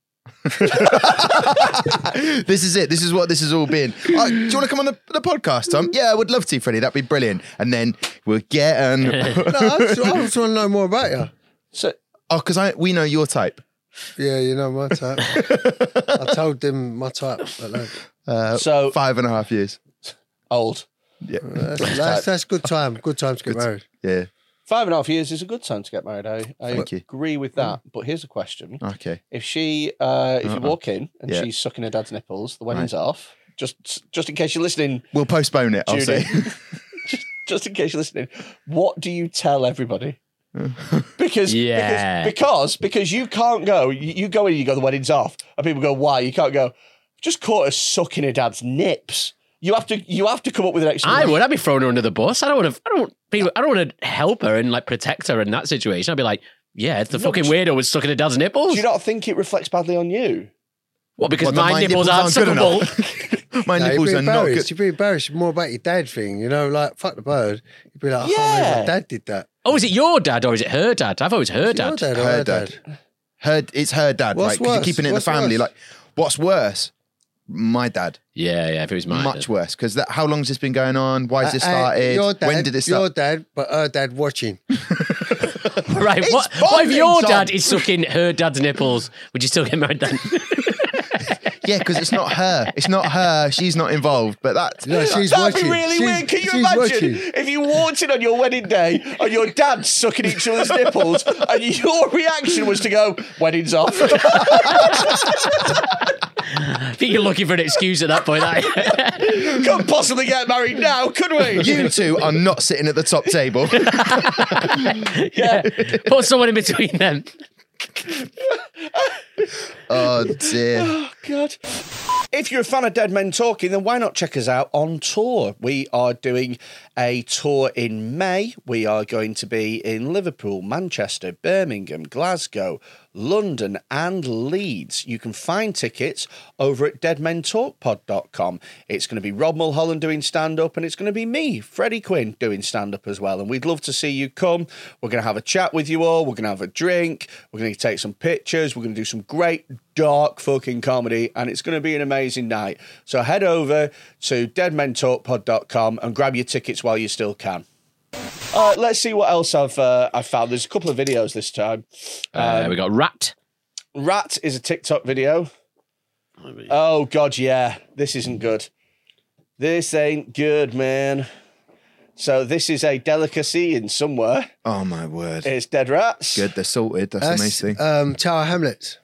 This is it. This is what this has all been. Uh, do you want to come on the, the podcast, Tom? Yeah, I would love to, Freddie. That'd be brilliant. And then we'll get an. No, I just, I just want to know more about you. So Oh, because I we know your type. Yeah, you know my type. I told them my type. But no. Uh, So- five and a half years. old. Yeah, That's, that's, that's good time. Good time to get Good. married. yeah. Five and a half years is a good time to get married. I, I Thank you. agree with that. But here's a question: Okay. If she, uh, if you Uh-uh. walk in and Yeah. she's sucking her dad's nipples, the wedding's off. Just, just in case you're listening, We'll postpone it. I'll Judy. say. just, just in case you're listening, what do you tell everybody? Because, Yeah. because, because, because you can't go. You, you go in, you go, the wedding's off, and people go, "Why?" You can't go. Just caught her sucking her dad's nips. You have to, you have to come up with an I explanation. would. I'd be throwing her under the bus. I don't want to. I don't. People, I don't want to help her and like protect her in that situation. I'd be like, yeah, it's the No, fucking but- weirdo was sucking her dad's nipples. Do you not think it reflects badly on you? What? Because What, that my, my nipples, nipples aren't aren't good suckable. My No, you'd nipples be are not embarrassed. good. You'd be embarrassed more about your dad thing, you know, like fuck the bird. You'd be like, I can't Yeah. believe my dad did that. Oh, is it your dad or is it her dad? I thought it was her Your dad. dad or Her her dad. dad? Her, it's her dad, What's right? Because you're worse? keeping it in What's the family. worse? Like, what's worse? My dad. Yeah, yeah. If it was mine, Much worse. Because that. How long's this been going on? Why's this Uh, uh, started? your dad, when did it Your start? dad, but her dad watching. Right. It's What, what if bonding, your Tom. dad is sucking her dad's nipples? Would you still get married then? Yeah, because it's not her. It's not her. She's not involved. But that's No, she's That'd watching. be really She's- weird. Can you she's imagine watching. if you walked in on your wedding day and your dad's sucking each other's nipples and your reaction was to go, wedding's off? I think you're looking for an excuse at that point. That. Couldn't possibly get married now, could we? you two are not sitting at the top table. Yeah. Put someone in between them. Oh dear. Oh, God. If you're a fan of Dead Men Talking, then why not check us out on tour? We are doing a tour in May. We are going to be in Liverpool, Manchester, Birmingham, Glasgow, London, and Leeds. You can find tickets over at dead men talk pod dot com. It's going to be Rob Mulholland doing stand-up, and it's going to be me, Freddie Quinn, doing stand-up as well. And we'd love to see you come. We're going to have a chat with you all. We're going to have a drink. We're going to take some pictures. We're going to do some great dark fucking comedy, and it's going to be an amazing night. So head over to dead men talk pod dot com and grab your tickets while you still can. Uh, let's see what else I've uh, I've found. There's a couple of videos this time. Uh, we got Rat. Rat is a TikTok video. Oh God, yeah, this isn't good. This ain't good, man. So this is a delicacy in somewhere. Oh my word. It's dead rats. Good. They're salted. That's, the nice thing. um, Tower Hamlets.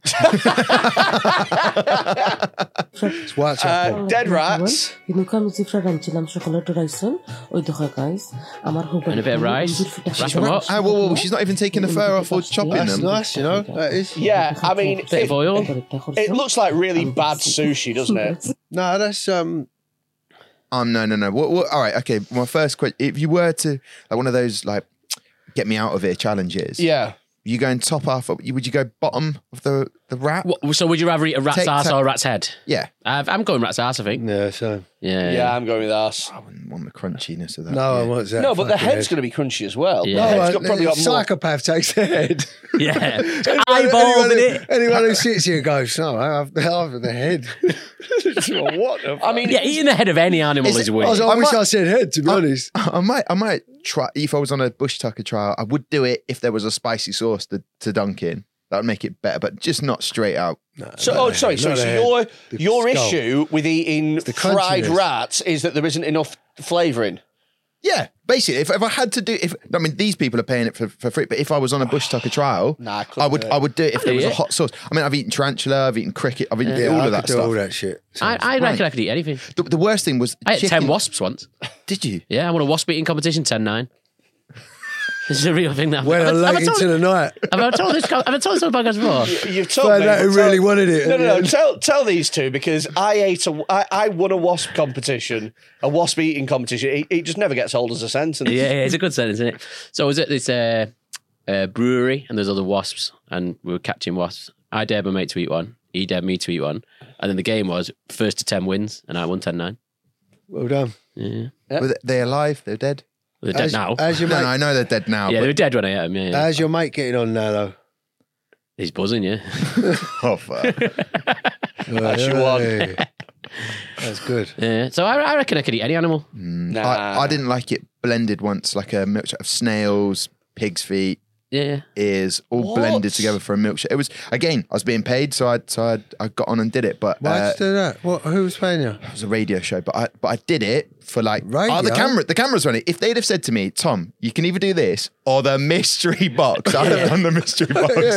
It's Whitechapel. Uh, dead rats. কিন্তু আমি জিফরা রাঁধছিলাম সকালে একটা রাইসন ওই দেখো guys আমার হুবাই And a bit of rice. Wrap 'em up. Ah, whoa, whoa, she's not even taking the fur off or chopping That's them. nice, you know. That is. Yeah, I mean, Bit it, of oil. it looks like really bad sushi, doesn't it? No, that's um. Um, no, no, no. What, what, all right, okay. My first question: if you were to like one of those like get me out of here challenges, Yeah. you going top half? Of, would you go bottom of the the wrap? What, so would you rather eat a rat's Take- ass take- or a rat's head? Yeah, Uh, I'm going rat's ass, I think. Yeah, so Yeah. Yeah, I'm going with us. I wouldn't want the crunchiness of that. no yeah. one wants that. No, but the fucking head's head. going to be crunchy as well. Yeah. The No, head's uh, got, probably got more. psychopath takes the head. Yeah. Eyeballs anyone, in who, it. anyone who sits here goes, no, I have, I have the head. What the I mean, Yeah, eating the head of any animal Is is, it- I, was, weird. I, I wish might- I said head, to be honest. I might, I might try. If I was on a bush tucker trial, I would do it if there was a spicy sauce to, to dunk in. That would make it better, but just not straight out. So, oh, sorry, Not sorry. the So head. your The your skull. issue with eating the fried crunchiness. rats is that there isn't enough flavouring. Yeah, basically, if, if I had to do, if I mean, these people are paying it for, for free, but if I was on a bush tucker trial, Nah, I couldn't I would do it. I would do it if there was Yeah. a hot sauce. I mean, I've eaten tarantula, I've eaten cricket, I've eaten Yeah, all I of that could do stuff. all that shit. I, I reckon I could eat anything. The, the worst thing was I had chicken. ten wasps once. Did you? Yeah, I won a wasp eating competition, ten nine. This is a real thing that Well, have, I- have, I late told, into the night. have I told this? Have I told this on the podcast before? You've told Find me. out but who tell- really wanted it. No, at no, the no. end. Tell tell these two because I ate a I, I won a wasp competition, a wasp eating competition. It, it just never gets old as a sentence. Yeah, yeah, it's a good sentence, isn't it? So I was at this uh, uh, brewery and there's other wasps and we were catching wasps I dared my mate to eat one. He dared me to eat one. And then the game was first to ten wins, and I won ten nine. Well done. Yeah. Were they, they alive? They're dead? They're dead How's- now. how's your No, mate- no, I know they're dead now. yeah, but- they were dead when I ate them. Yeah, yeah. How's your mate getting on now, though? He's buzzing, yeah. Oh, fuck. That's your one. Hey. That's good. yeah. So I, I reckon I could eat any animal. Nah. I, I didn't like it blended once, like a milkshake of snails, pig's feet, Yeah. ears, all What? blended together for a milkshake. It was, again, I was being paid, so I so I, I got on and did it. But Why'd uh, you do that? What? Who was paying you? it was a radio show, but I but I did it for like oh the Radio? camera the camera's running. If they'd have said to me, Tom, you can either do this or the mystery box, I'd have done the mystery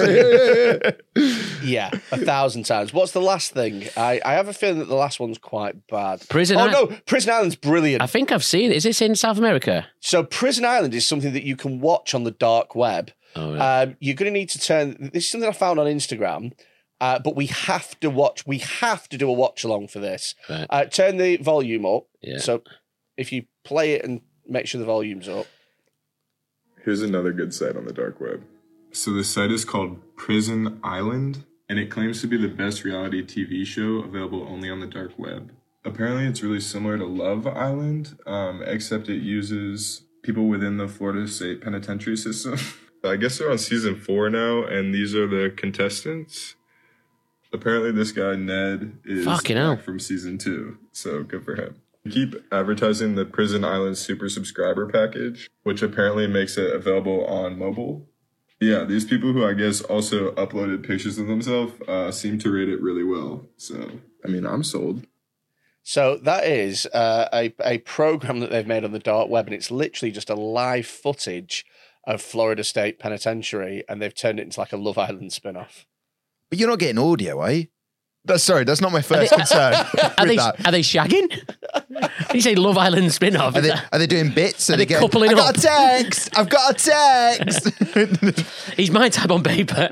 box. Yeah, a thousand times. What's the last thing? I, I have a feeling that the last one's quite bad. Prison Oh I- no, Prison Island's brilliant. I think I've seen it. Is this in South America? So Prison Island is something that you can watch on the dark web. Oh, right. Um, you're going to need to turn. This is something I found on Instagram, uh, but we have to watch. We have to do a watch along for this. Right. Uh, turn the volume up. Yeah. So if you play it and make sure the volume's up. Here's another good site on the dark web. So the site is called Prison Island, and it claims to be the best reality T V show available only on the dark web. Apparently, it's really similar to Love Island, um, except it uses people within the Florida State Penitentiary system. I guess they're on season four now, and these are the contestants. Apparently, this guy, Ned, is Fucking back hell. from season two, so good for him. Keep advertising the Prison Island Super Subscriber Package, which apparently makes it available on mobile. Yeah, these people who I guess also uploaded pictures of themselves uh, seem to rate it really well. So, I mean, I'm sold. So that is uh, a a program that they've made on the dark web, and it's literally just a live footage of Florida State Penitentiary, and they've turned it into like a Love Island spin-off. But you're not getting audio, are you? That's sorry, that's not my first concern. Are with they, that. are they shagging? you say Love Island spin-off? Are Is they, that- are they doing bits? So Are they get, coupling I got up? a text. I've got a text. He's my type on paper.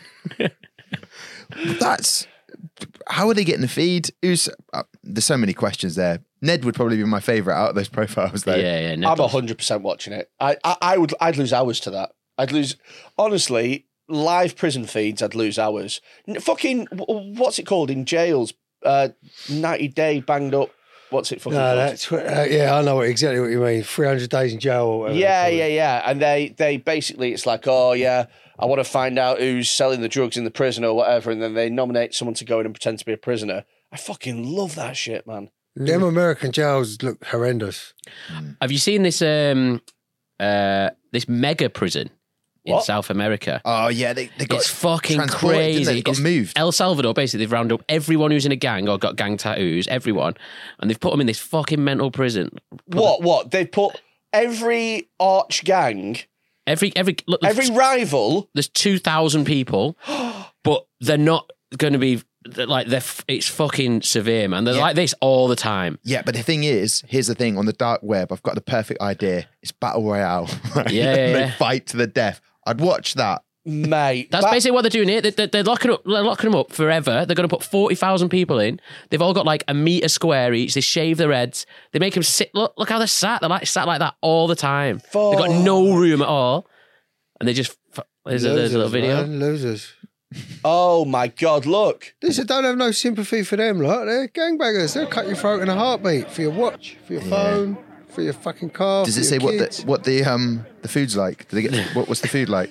That's how are they getting the feed? Who's uh, there's so many questions there. Ned would probably be my favourite out of those profiles, though. yeah, yeah. No, I'm one hundred percent watching it. I, I, I would, I'd lose hours to that. I'd lose, honestly, live prison feeds, I'd lose hours. N- fucking, w- what's it called in jails? Uh, ninety day banged up. What's it fucking No, called? that's uh, yeah, I know what, exactly what you mean. Three hundred days in jail. Or whatever Yeah, they call yeah, it. yeah. And they, they basically, it's like, oh, yeah, I want to find out who's selling the drugs in the prison or whatever. And then they nominate someone to go in and pretend to be a prisoner. I fucking love that shit, man. Them American jails look horrendous. Have you seen this um uh this mega prison in What? South America? Oh yeah, they, they got It's fucking transported, didn't crazy. They? They got It's moved. El Salvador, basically, they've rounded up everyone who's in a gang or got gang tattoos, everyone, and they've put them in this fucking mental prison. What, what? They put every arch gang, Every every look, every rival. there's two thousand people, but they're not going to be they're like they're. f- It's fucking severe, man. They're Yeah. like this all the time. Yeah, but the thing is, here's the thing: on the dark web, I've got the perfect idea. It's battle royale. Right? Yeah, yeah, they yeah. fight to the death. I'd watch that. Mate, That's that- basically what they're doing here. They, they, they're locking up, they're locking them up forever. They're going to put forty thousand people in. They've all got like a meter square each. They shave their heads. They make them sit. Look, look how they're sat. They're like sat like that all the time. They've got no room at all, and they just. There's a, there's a little Losers, video. man, losers. Oh my God, look. Listen, don't have no sympathy for them, lot. They're gangbangers. They'll cut your throat in a heartbeat for your watch, for your phone, for your fucking car. Does for it say your what kids. the what the um the food's like? Do they get what, what's the food like?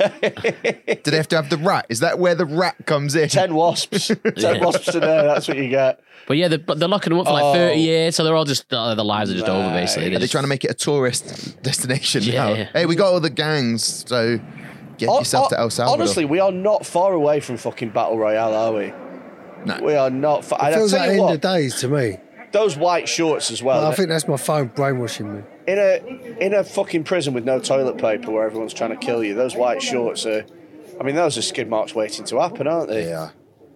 Do they have to have the rat? Is that where the rat comes in? Ten wasps. Ten wasps in there. That's what you get. But yeah, they're, but they're locking them up for like Oh. thirty years, so they're all just uh, their lives are just over basically. Are they just- trying to make it a tourist destination Yeah. now? Hey, we got all the gangs, so get yourself to El Salvador. Honestly, we are not far away from fucking Battle Royale, are we? No. We are not far. It And I feels tell like you end what, of days to me. those white shorts as well. I think that's my phone brainwashing me. in a in a fucking prison with no toilet paper where everyone's trying to kill you, those white shorts are. I mean, those are skid marks waiting to happen, aren't they? Yeah.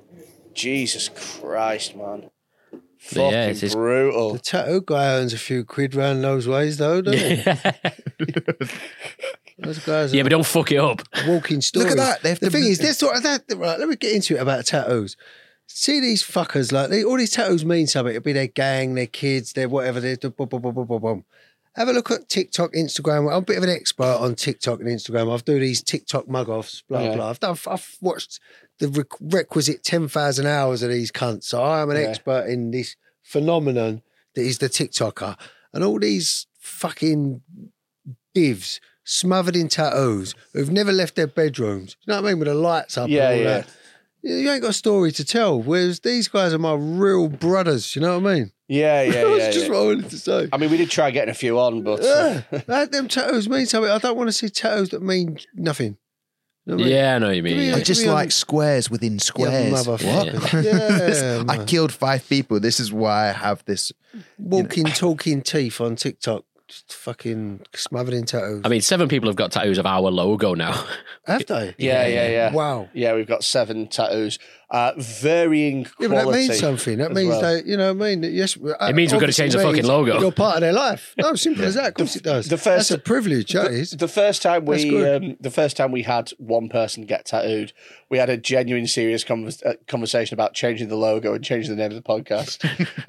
Jesus Christ, man. But Fucking yeah, it's just- brutal. The tattoo guy earns a few quid round those ways, though, doesn't he? Those guys are Yeah, but don't fuck it up. walking stories. Look at that, they have the to- thing is, this sort of that. Right, let me get into it about tattoos. See these fuckers, like they, all these tattoos mean something. It'll be their gang, their kids, their whatever. Their boom, boom, boom, boom, boom, boom. have a look at TikTok, Instagram. I'm a bit of an expert on TikTok and Instagram. I've do these TikTok mug-offs, blah, Yeah. blah. I've, done, I've watched the re- requisite ten thousand hours of these cunts. So I am an Yeah. expert in this phenomenon that is the TikToker. And all these fucking divs smothered in tattoos who've never left their bedrooms. You know what I mean? With the lights up Yeah, and all yeah. that. You ain't got a story to tell. Whereas these guys are my real brothers. You know what I mean? Yeah, yeah, yeah. That's just yeah. what I wanted to say. I mean, we did try getting a few on, but uh, Yeah, that, them tattoos mean something. I don't want to see tattoos that mean nothing. You know what I mean? Yeah, I know what you mean. Give me yeah. a- I just me like on- squares within squares. motherfucker. What? Yeah, I man. killed five people. This is why I have this. Walking, talking teeth on TikTok. Just fucking smothered in tattoos. I mean, seven people have got tattoos of our logo now. Have they? yeah, yeah, yeah. Wow. Yeah, we've got seven tattoos, uh, varying Yeah, quality. but that means something. That as means well. they, you know what I mean? That yes, It means we've got to change the fucking logo. You're part of their life. No, simple as that. Of course it does. the first- That's a privilege, that is. The first time That's we, good. um, the first time we had one person get tattooed, we had a genuine, serious convers- uh, conversation about changing the logo and changing the name of the podcast,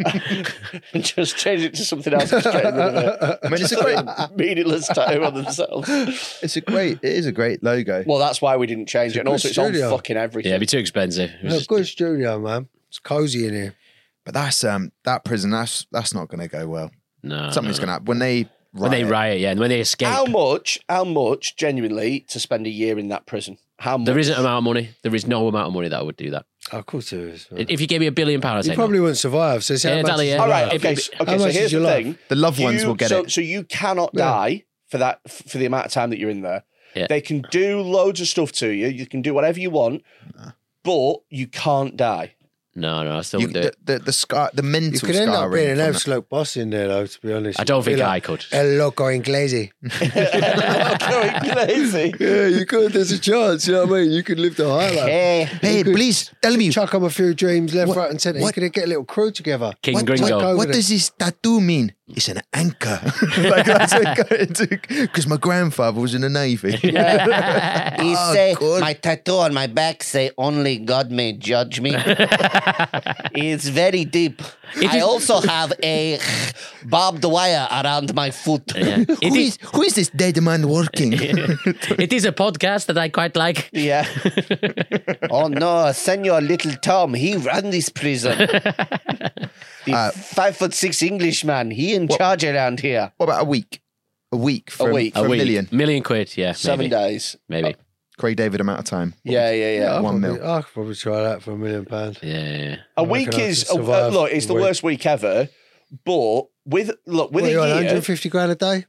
and just changing it to something else. Just getting rid of it. I mean, it's a great, meaningless tattoo on themselves. it's a great, it is a great logo. Well, that's why we didn't change it, and good also it's on studio. fucking everything. Yeah, it'd be too expensive. It was No, just- good studio, man. It's cozy in here. But that's um that prison. That's that's not going to go well. no, Something's no. going to happen when they When they riot, yeah, and when they escape. How much? How much? Genuinely, to spend a year in that prison? How much? There isn't amount of money. There is no amount of money that would do that. Oh, of course there is. If you gave me a billion pounds, I'd You say probably no. wouldn't survive. So it's how Yeah, much exactly, is yeah. your All right. life? Okay. If- so- how okay. So much is here's your the life? thing: The loved ones You- will get so, it. So you cannot Yeah. die for that for the amount of time that you're in there. Yeah. They can do loads of stuff to you. You can do whatever you want, but you can't die. No, no, I still You, wouldn't do it. the, the the scar, the mental You could end up scarring being an from that. absolute boss in there, though, to be honest. I don't You'd be think I like, could. El loco inglese. Going crazy. Yeah, you could. There's a chance. You know what I mean? You could live the high life. Hey, Hey, You could please tell me Chuck them a few dreams left, What- right, and centre. You what- could get a little crew together. King what, Gringo. what, over what there. does this tattoo mean? It's an anchor. Like that's because my grandfather was in the navy. He Oh, say, God. my tattoo on my back say, only God may judge me. It's very deep. I also have a barbed wire around my foot. Yeah. Who It is who is this dead man working? It is a podcast that I quite like. yeah. Oh no, Senor Little Tom, he ran this prison. The Uh, five foot six Englishman, he in charge around here. What about a week? A week for a, week. for a, a week. million. Million quid, yeah. Seven maybe. days. Maybe. Craig David amount of time. Yeah, yeah, yeah. I'd One probably, mil. I could probably try that for a million pounds. Yeah, yeah, yeah. A I week reckon I is could uh, survive look. It's a the week. worst week ever. But with look with What, a you on year, one hundred fifty grand a day?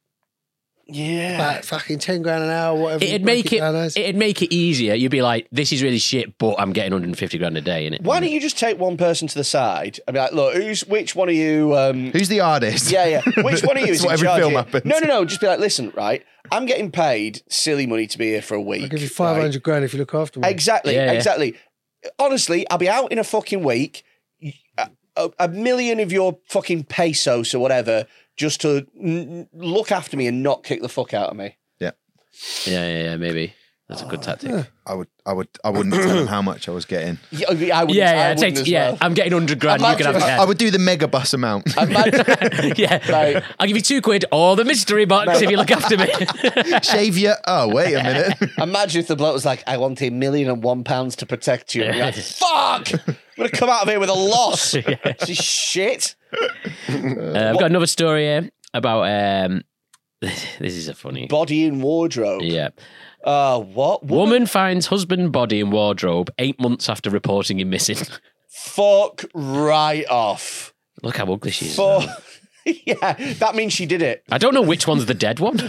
yeah. About fucking ten grand an hour, whatever. you It'd break make it. down as. It'd make it easier. You'd be like, "This is really shit," but I'm getting one hundred fifty grand a day in it. Why don't you just take one person to the side and be like, look, who's which one of you? Um, Who's the artist? yeah, yeah. Which one of you That's is what in every charge film here? happens. No, no, no. Just be like, listen, right? I'm getting paid silly money to be here for a week. I'll give you five hundred right? grand if you look after me. Exactly, Yeah, yeah. exactly. Honestly, I'll be out in a fucking week. A, a, a million of your fucking pesos or whatever, just to n- look after me and not kick the fuck out of me. Yeah. Yeah, yeah, yeah. Maybe that's a good tactic. I would I would I wouldn't tell him how much I was getting. Yeah, I wouldn't, Yeah, I yeah. wouldn't Take, as yeah. well. I'm getting hundred grand. You can have Imagine- ten. I would do the mega bus amount. Imagine, yeah. Right. I'll give you two quid or the mystery box if you look after me. Shave your oh wait a minute. imagine if the bloke was like, I want a million and one pounds to protect you. And you're like, fuck! I'm going to come out of here with a loss. This is shit. Uh, I've got another story here about. Um, this is a funny. Body in wardrobe. Yeah. Uh, what? Woman finds husband body in wardrobe eight months after reporting him missing. Fuck right off. Look how ugly she is. Fuck. Yeah, that means she did it. I don't know which one's the dead one.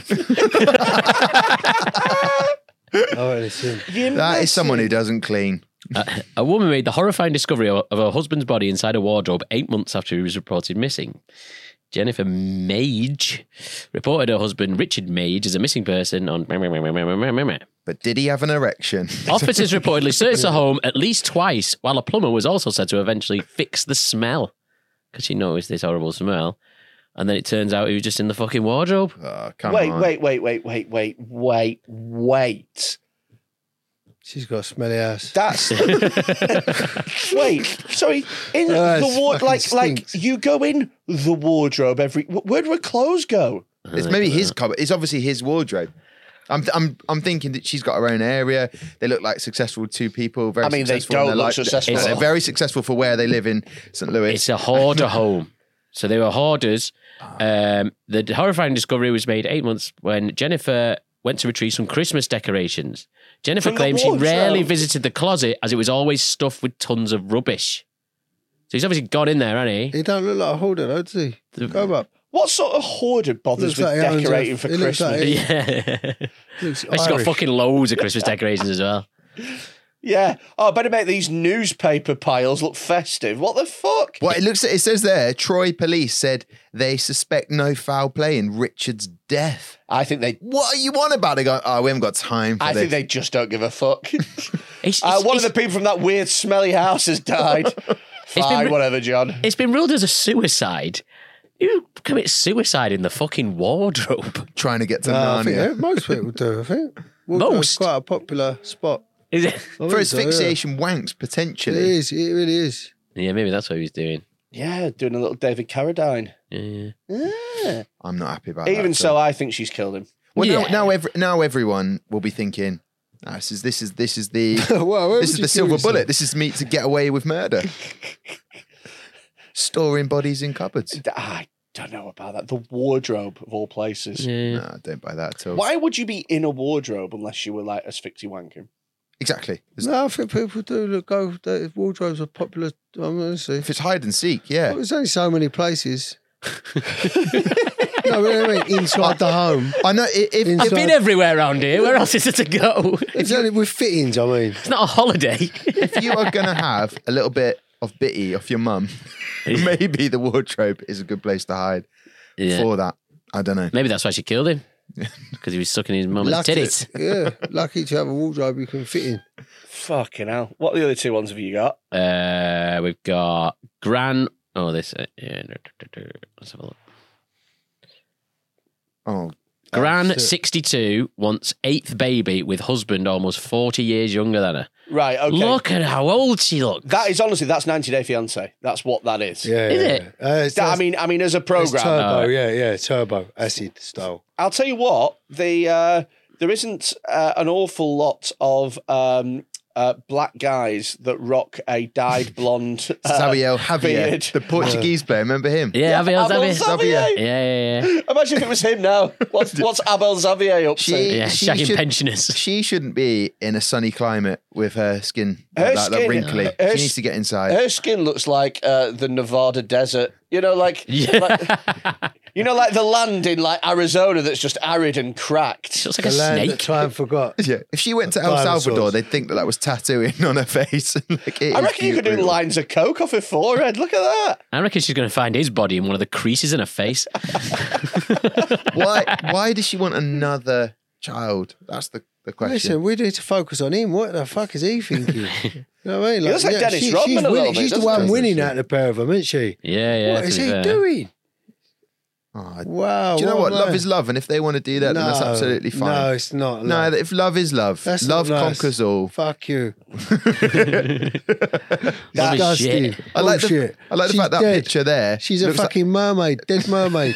Oh, listen. That is someone who doesn't clean. Uh, a woman made the horrifying discovery of, of her husband's body inside a wardrobe eight months after he was reported missing. Jennifer Mage reported her husband, Richard Mage, as a missing person on... But did he have an erection? Officers reportedly searched the home at least twice, while a plumber was also said to eventually fix the smell because she noticed this horrible smell. And then it turns out he was just in the fucking wardrobe. Oh, come Wait, on. wait, wait, wait, wait, wait, wait, wait. She's got a smelly ass. That's wait. Sorry, in Uh, the it's ward, fucking like like stinks. you go in the wardrobe every. Where do her clothes go? It's maybe his cupboard. It's obviously his wardrobe. I'm I'm I'm thinking that she's got her own area. They look like successful two people. Very I mean, they successful in don't their look life. successful. They're very successful for where they live in Saint Louis. It's a hoarder home. So they were hoarders. Um, the horrifying discovery was made eight months when Jennifer went to retrieve some Christmas decorations. Jennifer From the claimed she wardrobe? rarely visited the closet as it was always stuffed with tons of rubbish. So he's obviously gone in there, hasn't he? He don't look like a hoarder, though, does he? Go up. What sort of hoarder bothers Looks with like he owns a- decorating for he looks Christmas? like he- Yeah. Looks She's got Irish. fucking loads of Christmas decorations as well. Yeah. Oh, I better make these newspaper piles look festive. What the fuck? Well, it looks. It says there. Troy police said they suspect no foul play in Richard's death. I think they. What are you on about? They go. Oh, we haven't got time for I this. think they just don't give a fuck. It's, uh, it's- one it's- of the people from that weird smelly house has died. Fine, re- whatever, John. It's been ruled as a suicide. You commit suicide in the fucking wardrobe. Trying to get to Nah, I think, Narnia yeah, most people do, I think. Wardrobe's Most? quite a popular spot. Is it? I for think his so, yeah. fixation wanks It potentially. is, it really is. Yeah, maybe that's what he was doing. Yeah, doing a little David Carradine. Yeah. Yeah. I'm not happy about Even that. so, I think she's killed him. well, Yeah. now, now, every, now everyone will be thinking, oh, this is this is this is the Well, where this would is you the kill silver yourself? bullet. This is me to get away with murder. Storing bodies in cupboards. I don't know about that. The wardrobe of all places. Yeah. No, I don't buy that at all. Why would you be in a wardrobe unless you were like asphyxie wanking? Exactly. There's- No, I think people do look, go, the wardrobes are popular. I'm going to see. If it's hide and seek, yeah. There's only so many places. No, really, I mean, inside the home. I know. i- If, Inside- I've been everywhere around here. Where else is there to go? It's only with fittings, I mean. It's not a holiday. if you are going to have a little bit of bitty off your mum, maybe the wardrobe is a good place to hide Yeah. for that. I don't know. Maybe that's why she killed him. Because he was sucking his mum's Lucky, titties. yeah, lucky to have a wardrobe you can fit in. Fucking hell. What are the other two ones have you got? Uh, we've got Gran. Oh, this. Uh, yeah. Let's have a look. Oh, Gran, shit. sixty-two, wants eighth baby with husband almost forty years younger than her. Right, okay. Look at how old she looks. That is honestly, that's ninety Day Fiance. That's what that is. Yeah, Is yeah, it? yeah. Uh, it's- That- I that's- mean, I mean, as a it's program, turbo, Oh. yeah, yeah, turbo, acid style. I'll tell you what. The uh, there isn't uh, an awful lot of um, uh, black guys that rock a dyed blonde uh, Xavier Javier, beard. the Portuguese player. Remember him? Yeah, Abel Abel Xavier. Xavier. Yeah, yeah, yeah. Imagine if it was him now. What's what's Abel Xavier up to? She- Yeah, she shagging should- pensioners. She shouldn't be in a sunny climate with her skin Her like that, skin- that wrinkly. her She needs to get inside. Her skin looks like uh, the Nevada desert. You know, like, Yeah. like you know, like the land in like Arizona that's just arid and cracked. She looks like The a land that snake. time forgot. Yeah, if she went to El Dinosaurs. Salvador, they'd think that that was tattooing on her face. Like, it I is reckon you could do brutal. lines of coke off her forehead. Look at that. I reckon she's going to find his body in one of the creases in her face. Why? Why does she want another child? That's the, the question. Listen, we need to focus on him. What the fuck is he thinking? You know what I mean? He looks like Dennis she- Rodman she's, a little winning- bit, she's the doesn't one he? winning out of the pair of them, isn't she? Yeah, yeah. What to is be he fair. doing? Oh, Wow. do you know what? man. Love is love, and if they want to do that, then that's No, absolutely fine. No, it's not. No, love. if love is love, That's love not nice. conquers all. Fuck you. Lovely Disgusting. shit. I like the, Bullshit. I like the She's fact that dead. picture there. She's a looks like- fucking mermaid, dead mermaid.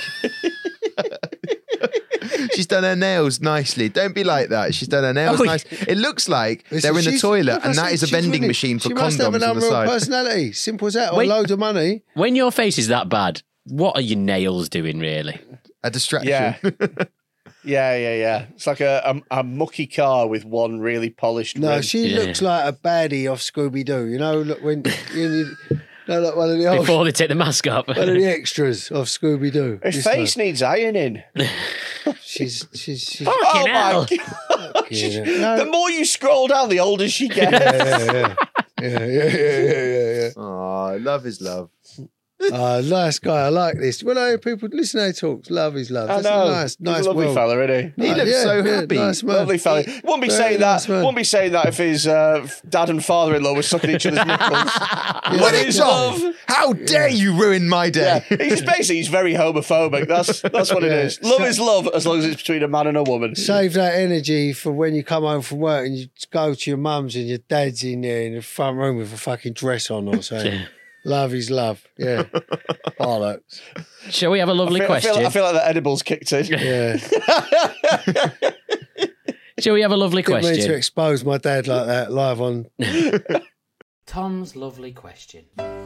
she's done her nails nicely. Don't be like that. She's done her nails Oh, nice. It looks like Listen, they're in the she's- toilet, look, and I that said is a she's vending winning. machine for she must have condoms an on the unreal side. personality. Simple as that. Or Wait. loads of money. When your face is that bad, what are your nails doing, really? A distraction. Yeah. Yeah, yeah, yeah. It's like a, a, a mucky car with one really polished No, rim. she Yeah. looks like a baddie off Scooby Doo. You know, look when you, no, like one of the old, Before they take the mask off. one of the extras of Scooby Doo. Her face needs ironing. She's she's, she's Oh Fucking hell. my God. She's- Yeah. The more you scroll down, the older she gets. yeah, yeah, yeah, yeah, yeah, yeah, yeah, yeah. Oh, love is love. Uh, nice guy. I like this. When I hear people listen to talks, love is love. I That's know. a nice, He's nice a lovely world. fella, isn't he? He looks Yeah, so yeah, happy. nice man. Lovely fella. Wouldn't be Very saying nice that. man. Wouldn't be saying that if his uh, dad and father-in-law were sucking each other's nipples. What Love is is love? love. How dare you ruin my day? Yeah, he's basically he's very homophobic. That's that's what it Yeah. is. Love is love as long as it's between a man and a woman. Save that energy for when you come home from work and you go to your mum's and your dad's in there in the front room with a fucking dress on or something. Love is love. Yeah. Bollocks. Shall we have a lovely I feel, I question? feel, I feel like the edibles kicked in. Yeah. Shall we have a lovely Didn't mean to question? expose my dad like that live on. Tom's lovely question.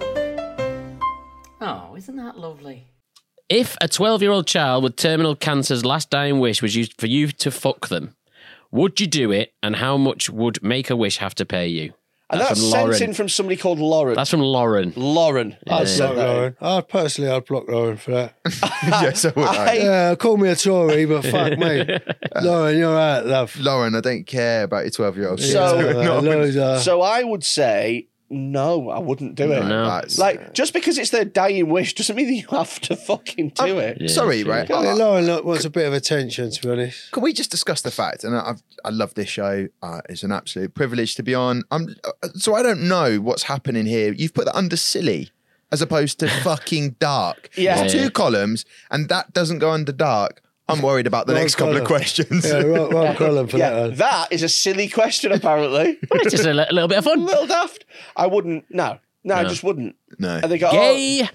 Oh, isn't that lovely? If a twelve-year-old child with terminal cancer's last dying wish was used for you to fuck them, would you do it? And how much would Make-A-Wish have to pay you? And that's, from sent Lauren. in from somebody called Lauren. That's from Lauren. Lauren. I'd I'd sent block that in. Lauren. I'd personally, I'd block Lauren for that. yes, I would. I- Yeah, call me a Tory, but fuck me. Lauren, you're out, love. Lauren, I don't care about your twelve-year-old. So- shit. Uh, loser. So I would say no, I wouldn't do it. No. That's- Like, just because it's their dying wish doesn't mean that you have to fucking do it. Yeah, Sorry, sure. right? I mean, I- Lauren look, wants a bit of attention, to be honest. Can we just discuss the fact? And I've, I love this show. Uh, it's an absolute privilege to be on. I'm, uh, so I don't know what's happening here. You've put that under silly as opposed to fucking dark. Yeah. There's Yeah. two columns, and that doesn't go under dark. I'm worried about the Wrong next couple of colour. questions. Yeah, wrong, wrong column for Yeah, that one. that is a silly question, apparently. It's just a li- little bit of a fun. little daft. I wouldn't. No, no, I No. just wouldn't. No. And they go, oh, Gay.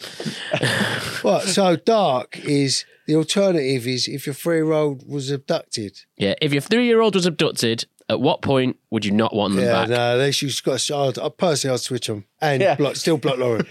What? So dark is the alternative is if your three-year-old was abducted. Yeah, if your three-year-old was abducted, at what point would you not want them Yeah, back? no, they should got. I'd, I personally, I'd switch them and Yeah. block, still block Lauren.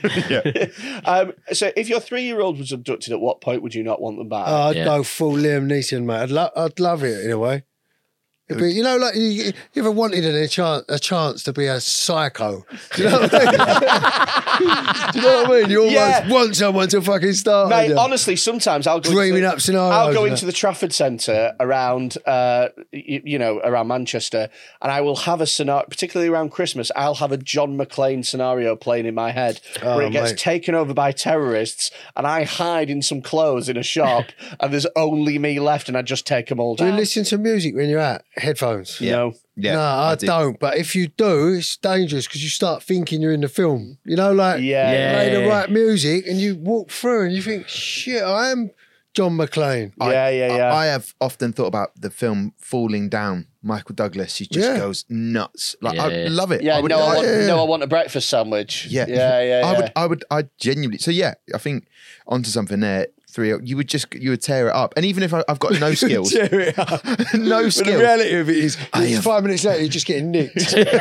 um, so if your three-year-old was abducted, at what point would you not want them back? Oh, I'd Yeah. go full Liam Neeson, mate. I'd, lo- I'd love it in a way. It'd be, you know, like you, you ever wanted a chance, a chance to be a psycho? Do you know what I mean? Do you know what I mean? You almost Yeah. want someone to fucking start. Mate, on you. honestly, sometimes I'll go Dreaming into, up scenarios I'll go and into that. the Trafford Centre around, uh, you, you know, around Manchester, and I will have a scenario, particularly around Christmas. I'll have a John McClane scenario playing in my head Oh, where it gets mate. taken over by terrorists, and I hide in some clothes in a shop, and there's only me left, and I just take them all Do you down. listen to music when you're at headphones? No. Yeah, no, I, do. don't. But if you do, it's dangerous because you start thinking you're in the film. You know, like Yeah. Yeah. play the right music and you walk through and you think, shit, I am John McClane. I- Yeah, yeah, yeah. I, I have often thought about the film Falling Down. Michael Douglas, he just Yeah. goes nuts. Like Yeah, I yeah. love it. Yeah, I would, no, I I- want, yeah. no, I want a breakfast sandwich. Yeah, yeah, yeah. I yeah. would, I would, I genuinely. So yeah, I think onto something there. Three, you would just, you would tear it up. And even if I, I've got no skills, Tear it up. no But the skills. reality of it is, it's five minutes later, you're just getting nicked. You're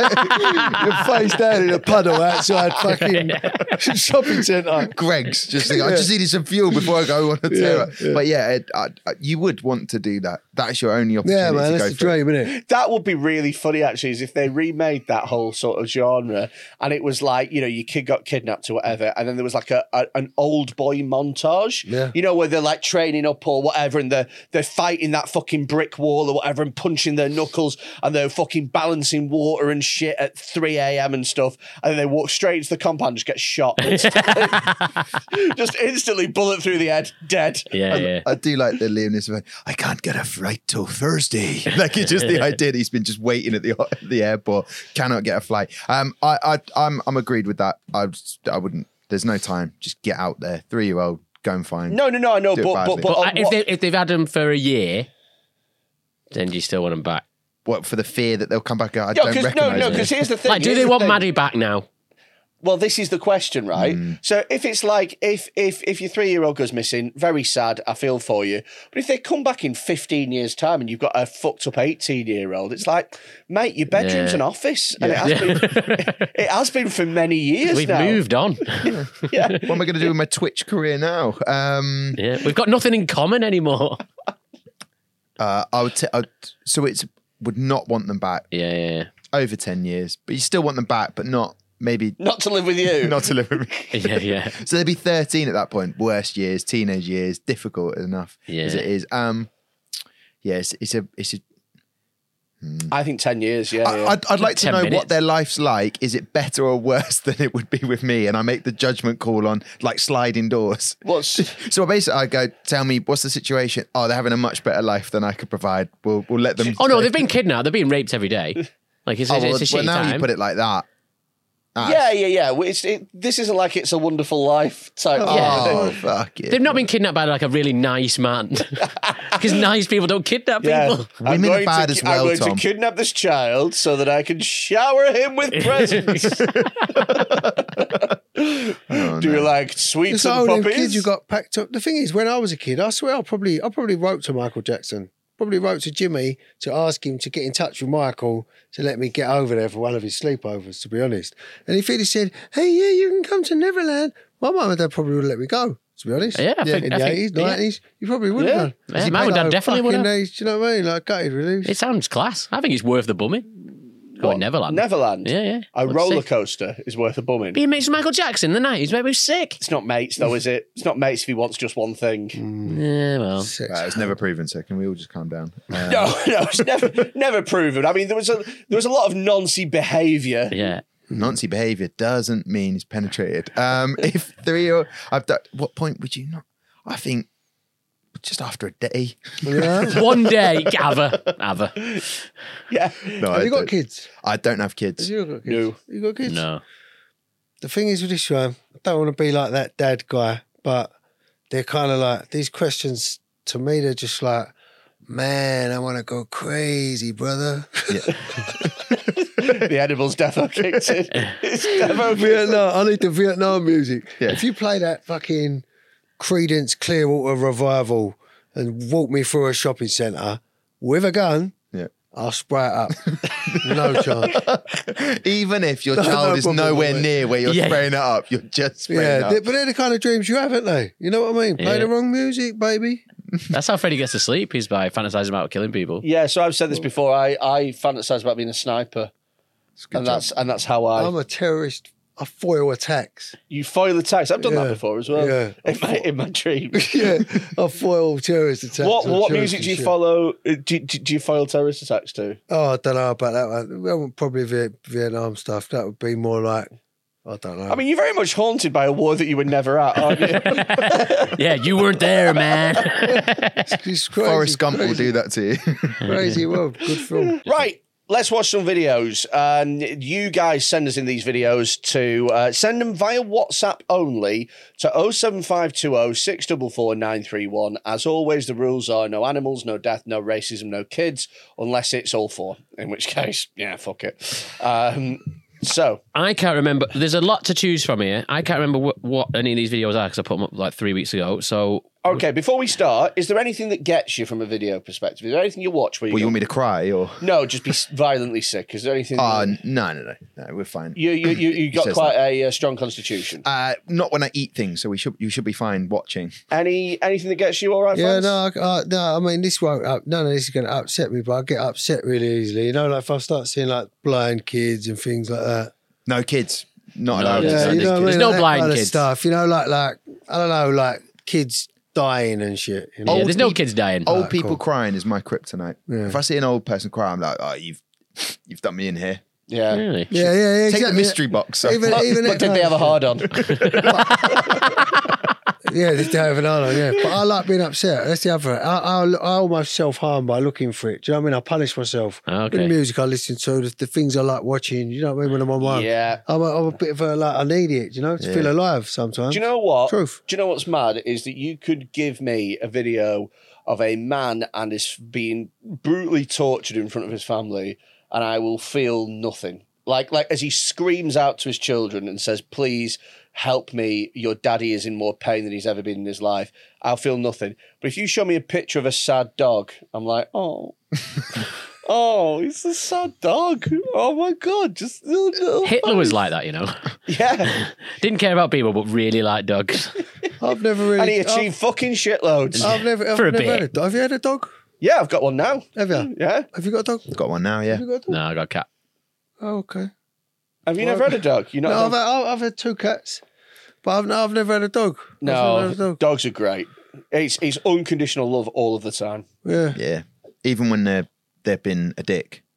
face down in a puddle outside fucking shopping centre. Greg's just think, I just needed some fuel before I go on a tear Yeah, up. yeah. But yeah, it, I, I, you would want to do that. That's your only opportunity Yeah, man, to that's go the for it. dream, isn't it? That would be really funny, actually, is if they remade that whole sort of genre and it was like, you know, your kid got kidnapped or whatever, and then there was like a, a an old boy montage, Yeah. you know, where they're like training up or whatever, and they're, they're fighting that fucking brick wall or whatever and punching their knuckles, and they're fucking balancing water and shit at three a.m. and stuff, and then they walk straight into the compound and just get shot. Instantly. Just instantly bullet through the head, dead. Yeah, yeah. I do like the Liam Neeson. I can't get a flight till Thursday. Like it's just the idea that he's been just waiting at the the airport, cannot get a flight. Um, I, I, I'm, I'm agreed with that. I, just, I wouldn't. There's no time. Just get out there. Three year old, go and find. No, no, no, I know, Do it but, but, badly. but, But uh, uh, if, what- they, if they've had them for a year, then do you still want them back? What for the fear that they'll come back? I No, don't 'cause- no, recognise no, them. because here's the thing. Like, do here's they the want thing. Maddie back now? Well, this is the question, right? Mm. So if it's like if if if your three year old goes missing, very sad. I feel for you. But if they come back in fifteen years' time and you've got a fucked up eighteen year old, it's like, mate, your bedroom's Yeah. an office, and Yeah. it has been it has been for many years We've now. moved on. Yeah. What am I going to do with my Twitch career now? Um, Yeah, we've got nothing in common anymore. uh, I would. T- I'd, so it's would not want them back Yeah, yeah, yeah. over ten years, but you still want them back, but not maybe Not to live with you. not to live with me. Yeah, yeah. So they'd be thirteen at that point. Worst years, teenage years, difficult enough as Yeah. it is. Um, yeah, it's, it's a it's a I think ten years, yeah. I, yeah. I'd, I'd like to ten know minutes. what their life's like. Is it better or worse than it would be with me? And I make the judgment call on like sliding doors. What's So basically, I go, tell me, what's the situation? Oh, they're having a much better life than I could provide. We'll, we'll let them. Oh no, they've been kidnapped. They're being raped every day. Like it's, Oh, it's, well, it's a well, shitty now time. you put it like that. Ah, Yeah, yeah, yeah. Well, It's, it, this isn't like It's a Wonderful Life type. Oh, thing. fuck it. They've not been kidnapped by like a really nice man, because nice people don't kidnap Yeah. people. I'm Women are going bad to, as I'm well, going Tom. to kidnap this child so that I can shower him with presents. Oh, Do you no. like sweets It's and all them puppies? kids you got packed up. The thing is, when I was a kid, I swear I probably, I probably wrote to Michael Jackson. Probably wrote to Jimmy to ask him to get in touch with Michael to let me get over there for one of his sleepovers, to be honest. And if he'd have said, hey, yeah, you can come to Neverland, my mum and dad probably would have let me go, to be honest. Yeah, I think- in I the think- eighties, yeah. nineties, you probably would have Yeah. done. Yeah, Mum and Dad definitely would have. Do you know what I mean? Like, gutted, really. It sounds class. I think it's worth the bumming. Go What? on, Neverland. Neverland. Yeah, yeah. A Looks roller sick. coaster is worth a bumming. Being mates with Michael Jackson in the nineties, maybe it was sick. It's not mates, though, is it? It's not mates if he wants just one thing. Yeah, well. Sex. Right, it's never proven, so can we all just calm down? Uh, No, no, it's never, never proven. I mean, there was a there was a lot of Nancy behaviour. Yeah. Nancy behaviour doesn't mean he's penetrated. Um, if three or I've done, what point would you not? I think just after a day. Yeah. One day, have a, have a. Yeah. No, Have I you got don't. kids? I don't have kids. Have you got kids? No. You got kids? No. The thing is with this one, I don't want to be like that dad guy, but they're kind of like, these questions, to me, they're just like, man, I want to go crazy, brother. The edibles defo kicked in. It's defo kicked in. Vietnam, I need the Vietnam music. Yeah. If you play that fucking Creedence Clearwater Revival and walk me through a shopping centre with a gun, Yeah. I'll spray it up. No chance. Even if your No, child no is problem, nowhere mate. near where you're Yeah. spraying it up, you're just spraying Yeah, it they- up. but they're the kind of dreams you have, aren't they? You know what I mean? Play Yeah. the wrong music, baby. That's how Freddie gets to sleep, is by fantasizing about killing people. Yeah, so I've said this before. I, I fantasize about being a sniper. good And job. that's and that's how I I'm a terrorist. I foil attacks. you foil attacks. I've done Yeah. that before as well. Yeah. In my in my dreams. Yeah, I foil terrorist attacks. What on what terrorist music do you shit. follow? uh, Do, do, do you foil terrorist attacks to? Oh, I don't know about that one. Well, probably Viet- Vietnam stuff. That would be more like, I don't know. I mean, you're very much haunted by a war that you were never at, aren't you? Yeah, you weren't there, man. it's crazy, Forrest Gump will crazy, do that to you. Crazy world. Good film. Right. Let's watch some videos. And you guys send us in these videos to uh, send them via WhatsApp only to oh seven five two oh, six four four, nine three one. As always, the rules are no animals, no death, no racism, no kids, unless it's all four. In which case, yeah, fuck it. Um, so, I can't remember. There's a lot to choose from here. I can't remember what, what any of these videos are because I put them up like three weeks ago. So, okay, before we start, is there anything that gets you from a video perspective? Is there anything you watch where you Well, you go, want me to cry or? no, just be violently sick? Is there anything? Oh, that- no, no, no, no. We're fine. you, you, you, you got says quite a uh, strong constitution. Uh, not when I eat things, so we should you should be fine watching. Any anything that gets you all right, Yeah, friends? no, I, I, no. I mean, this won't. Up, none of this is going to upset me, but I get upset really easily. You know, like if I start seeing like blind kids and things like that. No kids, not No, allowed. Yeah, to Yeah, send you know these what I kids. mean? There's no Like that blind kind of kids. stuff. You know, like like I don't know, like kids dying and shit. You know? yeah, Old there's no peop- kids dying. Old Alright, people cool. crying is my kryptonite. Yeah. If I see an old person cry, I'm like, oh, you've you've done me in here. Yeah. Really? Yeah, yeah, yeah. Take exactly. the mystery box. So. Even, But, even but that did they kind have a of hard on? Yeah, this day of an hour, yeah. But I like being upset. That's the other. I, I, I almost self harm by looking for it. Do you know what I mean? I punish myself. Okay. With the music I listen to, the, the things I like watching. You know what I mean? When I'm on my own. Yeah. I'm a, I'm a bit of a like. I need it. You know, to feel alive sometimes. Do you know what? Truth. Do you know what's mad is that you could give me a video of a man and is being brutally tortured in front of his family, and I will feel nothing. Like like as he screams out to his children and says, "Please help me. Your daddy is in more pain than he's ever been in his life." I'll feel nothing. But if you show me a picture of a sad dog, I'm like, oh. Oh, it's a sad dog. Oh my God. Just little, little Hitler was face. like that, you know. Yeah. Didn't care about people, but really liked dogs. I've never really. And he achieved fucking shitloads. I've, I've never. I've For a never bit. had a dog. Have you had a dog? Yeah, I've got one now. Have you? Yeah. Have you got a dog? Got one now, yeah. Have you got a dog? No, I got a cat. Oh, okay. Have you never had a dog? You No, not I've had, I've had two cats, but I've, I've never had a dog. I've never No, had a dog. dogs are great. It's it's unconditional love all of the time. Yeah. Yeah. Even when they're they've been a dick,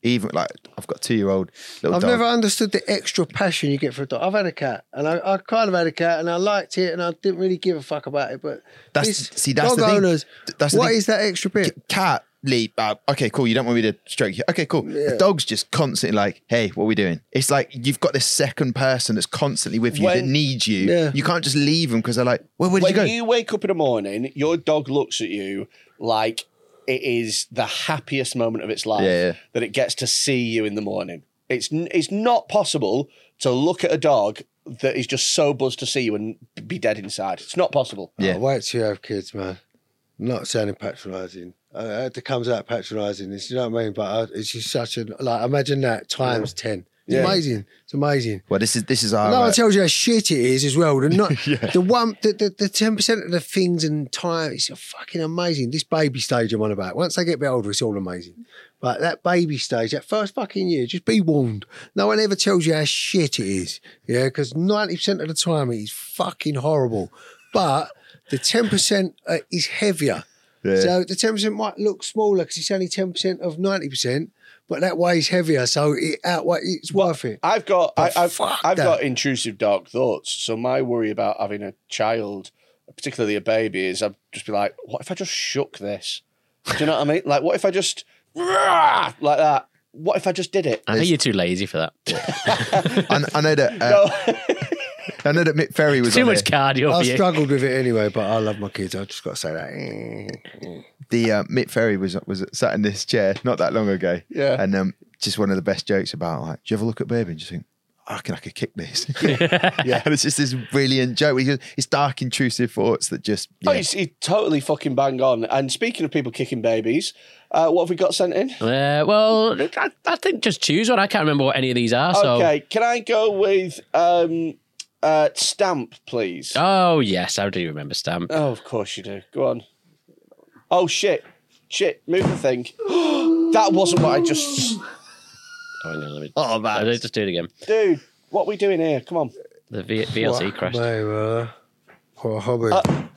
Even like I've got a two-year-old little I've dog. never understood the extra passion you get for a dog. I've had a cat, and I, I kind of had a cat, and I liked it, and I didn't really give a fuck about it. But That's this see, that's dog the thing. owners, That's the what thing. is that extra bit? Cat leap. Uh, okay, cool. You don't want me to stroke you. Okay, cool. Yeah. The dog's just constantly like, "Hey, what are we doing?" It's like you've got this second person that's constantly with you that When- needs you. Yeah. You can't just leave them because they're like, "Well, where did when you go?" wake up in the morning, your dog looks at you like it is the happiest moment of its life Yeah, yeah. that it gets to see you in the morning. It's n- it's not possible to look at a dog that is just so buzzed to see you and be dead inside. It's not possible. Yeah. Oh, wait till you have kids, man. I'm not sounding patronising. Uh, it comes out patronising. It's, you know what I mean? But uh, it's just such a like. Imagine that times ten. It's Yeah. amazing. It's amazing. Well, this is this is our. No one uh, tells you how shit it is as well. The not the one the the the ten percent of the things and time. It's fucking amazing. This baby stage I'm on about. Once they get a bit older, it's all amazing. But that baby stage, that first fucking year, just be warned. No one ever tells you how shit it is. Yeah, because ninety percent of the time it is fucking horrible. But the ten percent uh, is heavier. Yeah. So the ten percent might look smaller because it's only ten percent of ninety percent. But that weighs heavier, so it outweigh. It's worth it. I've got I, But I've fuck I've that. got intrusive dark thoughts. So my worry about having a child, particularly a baby, is I'd just be like, what if I just shook this? Do you know what I mean? Like, what if I just like that? What if I just did it? I think you're too lazy for that. I, I know that. Uh, I know that Mick Ferry was Too on much it. cardio I for you. struggled with it anyway, but I love my kids. I just got to say that. The uh, Mick Ferry was was sat in this chair not that long ago. Yeah. And um, just one of the best jokes about like, do you ever look at baby and just think, I reckon I could kick this. yeah. And it's just this brilliant joke. He goes, it's dark, intrusive thoughts that just. Oh, Yeah. he's, he's totally fucking bang on. And speaking of people kicking babies, uh, what have we got sent in? Uh, well, I, I think just choose one. I can't remember what any of these are. So. Okay, can I go with um, uh, Stamp, please? Oh yes, I do remember Stamp. Oh, of course you do. Go on. Oh shit! Shit! Move the thing. That wasn't what I just. Oh, hang on, let me. Oh man, I'll just do it again. Dude, what are we doing here? Come on. The v- VLC crashed. Mate, uh, what a hobby.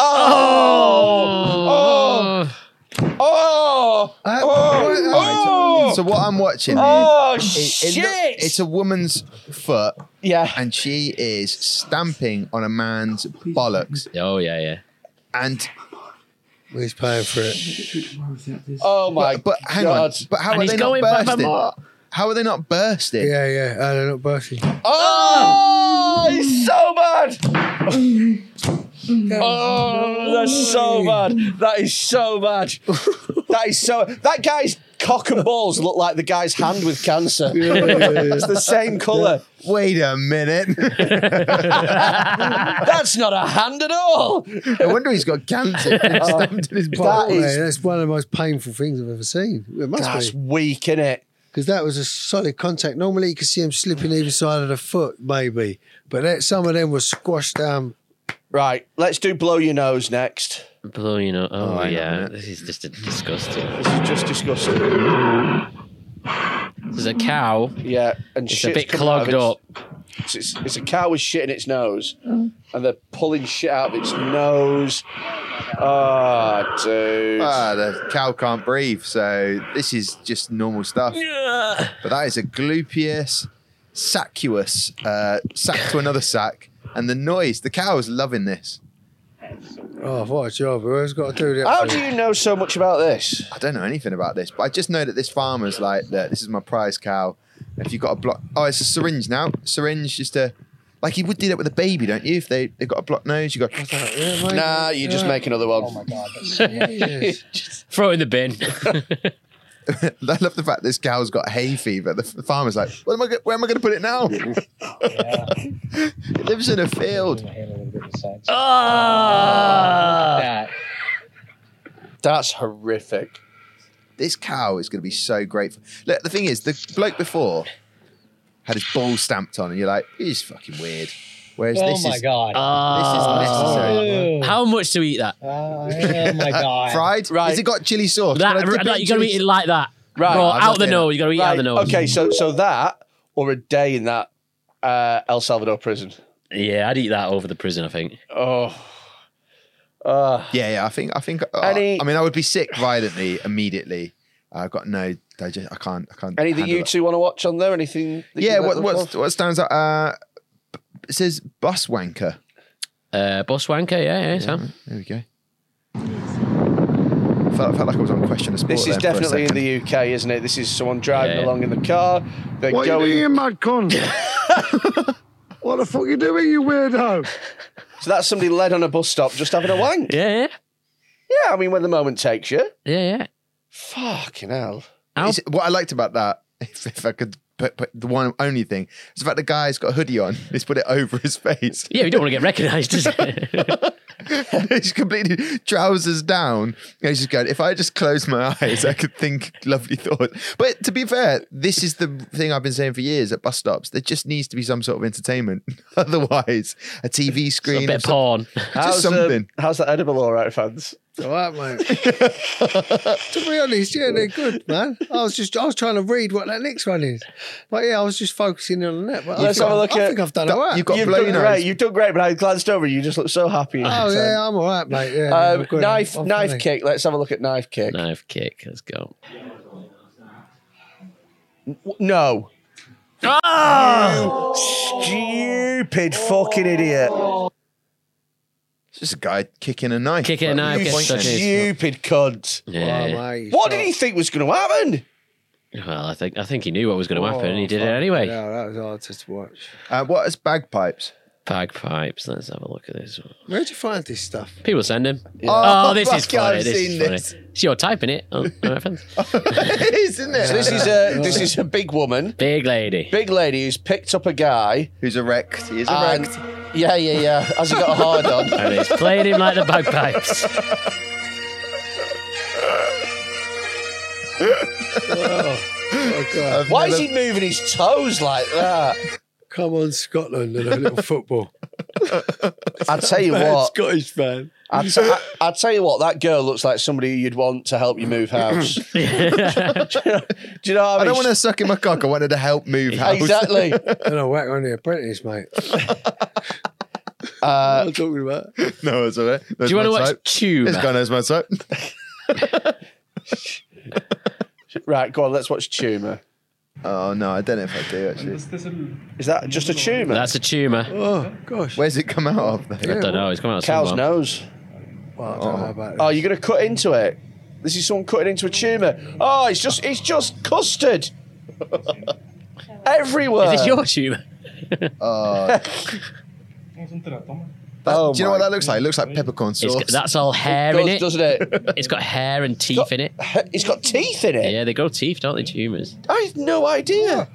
Oh! Oh! Oh! Uh, Oh! So what I'm watching Oh, here, it- it shit! look- it's a woman's foot, Yeah. and she is stamping on a man's bollocks, Oh yeah, yeah. and He's paying for it. Oh my but, but hang God. on, but how And are he's they going not back for bursting? more. How are they not bursting? Yeah, yeah. Oh, they're not bursting. Oh! It's so bad. Oh, that's so bad. That is so bad. That is so. That guy's cock and balls look like the guy's hand with cancer. It's the same colour. Wait a minute. That's not a hand at all. I wonder he's got cancer. It's stamped in his That ball. is- Yeah, that's one of the most painful things I've ever seen. It must That's be. weak, innit? Because that was a solid contact. Normally you could see him slipping either side of the foot, maybe. But that, some of them were squashed down. Right, let's do blow your nose next. Blow, you know. Oh, Oh, hang on a yeah. minute. This is just a disgusting. This is just disgusting. There's a cow. Yeah, and It's a shit's bit coming out of clogged its- up. It's, it's, it's a cow with shit in its nose, and they're pulling shit out of its nose. Oh, dude. Ah, the cow can't breathe, so this is just normal stuff. But that is a glupeus saccuus, uh, sack to another sack, and the noise. The cow's loving this. Oh, what a job. Whoever's got to do that? How for do you? you know so much about this? I don't know anything about this, but I just know that this farmer's like, that this is my prize cow. If you've got a block, oh, it's a syringe now. Syringe just to, like you would do that with a baby, don't you? If they they've got a blocked nose, you go. Yeah, mate. Nah, you just Yeah. make another one. Oh, my God. Yes. Throw it in the bin. I love the fact this cow's got hay fever. The, the farmer's like, what am I? go- Where am I going to put it now? It lives in a field. Ah! That's horrific. This cow is going to be so grateful. Look, the thing is, the bloke before had his balls stamped on, and you're like, he's fucking weird. Whereas this is God. this is necessary. How much to eat that? oh my God. Fried? Right. Has it got chili sauce? That, Can I dip that in you got to chili- eat it like that. Right. Bro, I'm out not the doing nose. You got to eat out Right, the nose. okay, so so that or a day in that uh, El Salvador prison. Yeah, I'd eat that over the prison, I think. Oh. Uh, Yeah, yeah. I think, I think. uh, Any- I mean, I would be sick violently immediately. I've got no digest. I can't. I can't. Anything handle you that. two want to watch on there? Anything? that Yeah. you What like what look for? what stands out? Uh, it says bus wanker. Uh, bus wanker, yeah, yeah, Sam. There we go. Felt, felt like I was on Question of Sport. This is then for a definitely in second. the U K, isn't it? This is someone driving Yeah, yeah. along in the car. They're What are going. you doing, mad cunt? What the fuck are you doing, you weirdo? So that's somebody led on a bus stop just having a wank. Yeah, yeah, Yeah, I mean, when the moment takes you. yeah, yeah. Fucking hell. Is it- what I liked about that, if, if I could put, put the one only thing, is the fact the guy's got a hoodie on. He's put it over his face. Yeah, we don't want to get recognised, does it? He's completely trousers down. And he's just going, if I just close my eyes, I could think lovely thoughts. But to be fair, this is the thing I've been saying for years at bus stops. There just needs to be some sort of entertainment. Otherwise, a T V screen. a bit of porn. Just How's, um, something. how's that edible, all right, fans? All right, mate. To be honest, yeah, they're good, man. I was just, I was trying to read what that next one is, but yeah, I was just focusing on that. But Let's I, have a look I at- think I've done all right. You've got You've blow done nose. great. You've done great, but I glanced over. You just look so happy. Oh yeah, I'm all right, mate. Yeah, Um, I'm good. knife, I'm knife funny. kick. Let's have a look at knife kick. Knife kick, let's go. W- No. Oh! Stupid fucking idiot. It's just a guy kicking a knife. Kicking a knife, You gets stuck in his- stupid cunt. Yeah, Oh, yeah. mate, What fuck. did he think was going to happen? Well, I think I think he knew what was going to Oh, happen, and he did it fuck. anyway. Yeah, that was hard to watch. Uh, what is bagpipes? Bagpipes. Let's have a look at this one. Where'd you find this stuff? People send him. Oh, Oh, this is fuck, funny. I've This is seen funny. this. It's your typing it. Oh, all right, friends. It is, isn't it? So this is a this is a big woman, Big lady. big lady who's picked up a guy. Who's erect? He is And, erect. yeah, yeah, yeah. Has he got a hard on? And he's playing him like the bagpipes. Oh God! I've Why is never- he moving his toes like that? Come on, Scotland and a little football. I'll tell you Bad what. Scottish fan. I'll, t- I- I'll tell you what. That girl looks like somebody you'd want to help you move house. Do you know, do you know what I I mean? don't want to suck in my cock. I wanted to help move house. Exactly. And I whack on the apprentice, mate. Uh, What I'm talking about. No, it's all right. Do you want to watch This Tube? guy knows my type. right, go on. Let's watch Tumour. Oh no, I don't know if I do actually. Is that just a tumour? That's a tumour. Oh gosh. Where's it come out of? Though? I don't know. He's coming out Cow's somewhere. nose. Well, I don't know about Oh, you're going to cut into it. This is someone cutting into a tumour. Oh, it's just it's just custard everywhere. Is this your tumour? Uh, that, Oh do you know my what that looks like? It looks like peppercorn It's sauce. got, that's all hair It in does, it. doesn't it? It's got hair and teeth in it. It's got teeth in it. Yeah, they grow teeth, don't they? Tumours. I had no idea.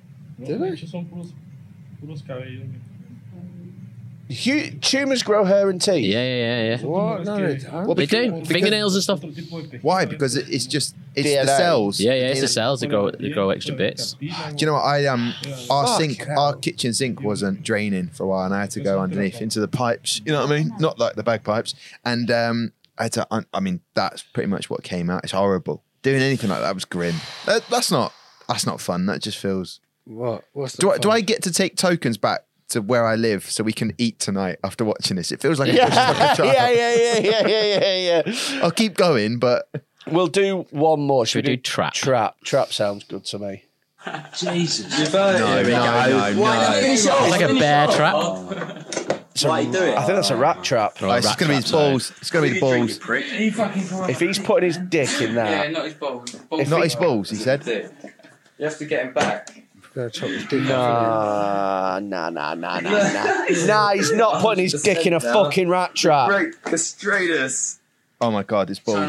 Hu- tumours grow hair and teeth. Yeah, yeah, yeah, yeah. What? No, they don't. Well, they do. Fingernails and stuff. Why? Because it, it's just it's D N A. the cells. Yeah, yeah. It's the cells that grow. They grow extra bits. Do you know what I um our Fuck sink hell. our kitchen sink wasn't draining for a while and I had to go underneath into the pipes. You know what I mean? Not like the bagpipes. And um I had to. un- I mean that's pretty much what came out. It's horrible. Doing anything like that was grim. That, that's not that's not fun. That just feels. What? What's the Do I do fun? I get to take tokens back to where I live so we can eat tonight after watching this? It feels like, Yeah, a like a child. yeah, yeah, yeah, yeah, yeah, yeah, yeah. I'll keep going, but We'll do one more. Should, Should we do trap? Trap. Trap sounds good to me. Jesus. no, no, no, no. It's like a bear trap. Why do it? I think that's a rat trap. Oh, it's just gonna be his balls. It's gonna be the balls. If he's putting his dick in that, not his balls. If not his balls, he said. You have to get him back. Gonna chop his dick off, nah, nah, nah, nah, nah, nah. Nah, he's not putting his dick in a fucking rat trap. Break the straightest. Oh my god, his balls.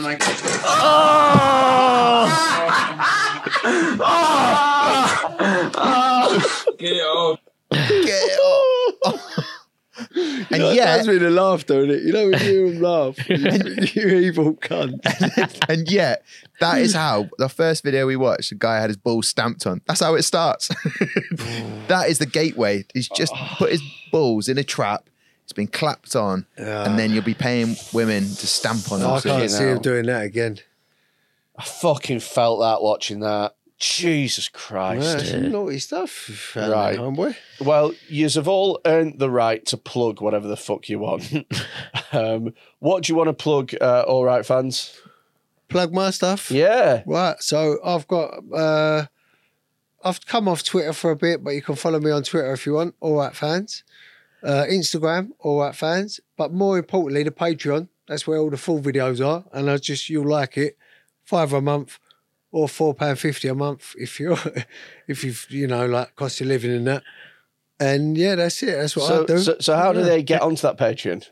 Get it off. Get it off. And You know, yet, that's me the laughter, isn't it? You know when you hear him laugh, you evil cunt. and yet, that is how the first video we watched, the guy had his balls stamped on. That's how it starts. That is the gateway. He's just put his balls in a trap. It's been clapped on, and then you'll be paying women to stamp on them. I So can't you see know. him doing that again. I fucking felt that watching that. Jesus Yeah, Christ. it's some naughty stuff, Right. right, homeboy. Well, yous have all earned the right to plug whatever the fuck you want. um, what do you want to plug, uh, All Right fans? Plug my stuff. Yeah. Right. So I've got. Uh, I've come off Twitter for a bit, but you can follow me on Twitter if you want. All Right Fans. Uh, Instagram. All Right Fans. But more importantly, the Patreon. That's where all the full videos are, and I just you'll like it. Five a month, or four pound fifty a month if you're if you've you know like cost of living and that. And yeah, that's it. That's what so, I do. So, so how do Yeah. they get onto that Patreon?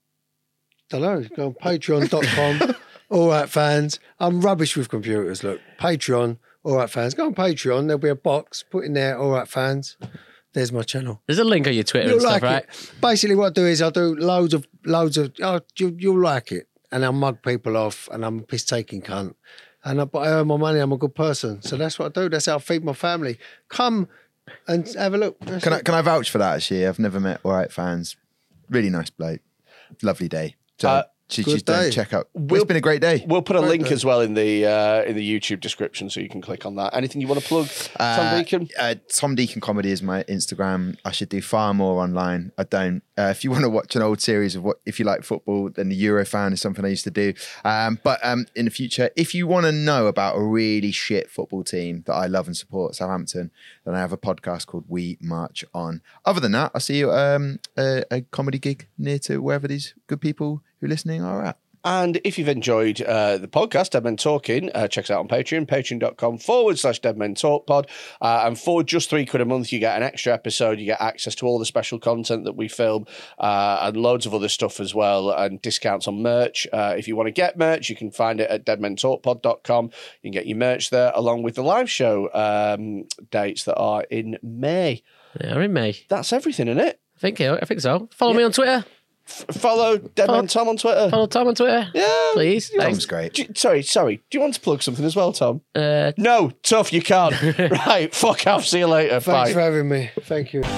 Don't know. Go on patreon dot com. All Right Fans. I'm rubbish with computers. Look, Patreon. All Right Fans. Go on Patreon. There'll be a box. Put in there. All Right Fans. There's my channel. There's a link on your Twitter You'll and stuff, like right? it. Basically, what I do is I do loads of loads of. Oh, you, you'll like it, and I mug people off, and I'm a piss taking cunt, and I, but I earn my money. I'm a good person, so that's what I do. That's how I feed my family. Come and have a look. That's Can I it. can I vouch for that? Actually, I've never met All Right Fans. Really nice bloke. Lovely day. So Uh, she, good she's done day. check out. We'll- it's been a great day. We'll put a Great link day. as well in the uh, in the YouTube description so you can click on that. Anything you want to plug, Tom Uh, Deacon? Uh, Tom Deacon Comedy is my Instagram. I should do far more online. I don't. Uh, if you want to watch an old series of what, if you like football, then the Eurofan is something I used to do. Um, but um, in the future, if you want to know about a really shit football team that I love and support, Southampton, then I have a podcast called We March On. Other than that, I'll see you at um, a, a comedy gig near to wherever these good people who are listening are at. And if you've enjoyed uh, the podcast, Dead Men Talking, uh, check us out on Patreon, patreon.com forward slash Dead Men Talk Pod. Uh, and for just three quid a month, you get an extra episode. You get access to all the special content that we film uh, and loads of other stuff as well, and discounts on merch. Uh, if you want to get merch, you can find it at dead men talk pod dot com. You can get your merch there along with the live show um, dates that are in May. Yeah, we're in May. That's everything, isn't it? I think, I think so. Follow me on Twitter. Follow Dead Follow- Man Tom on Twitter. Follow Tom on Twitter. Yeah, Please. Yeah. Thanks. Tom's great. Do you- sorry, sorry. Do you want to plug something as well, Tom? Uh, No, tough, you can't. Right, fuck off. See you later. Thanks Bye. for having me. Thank you.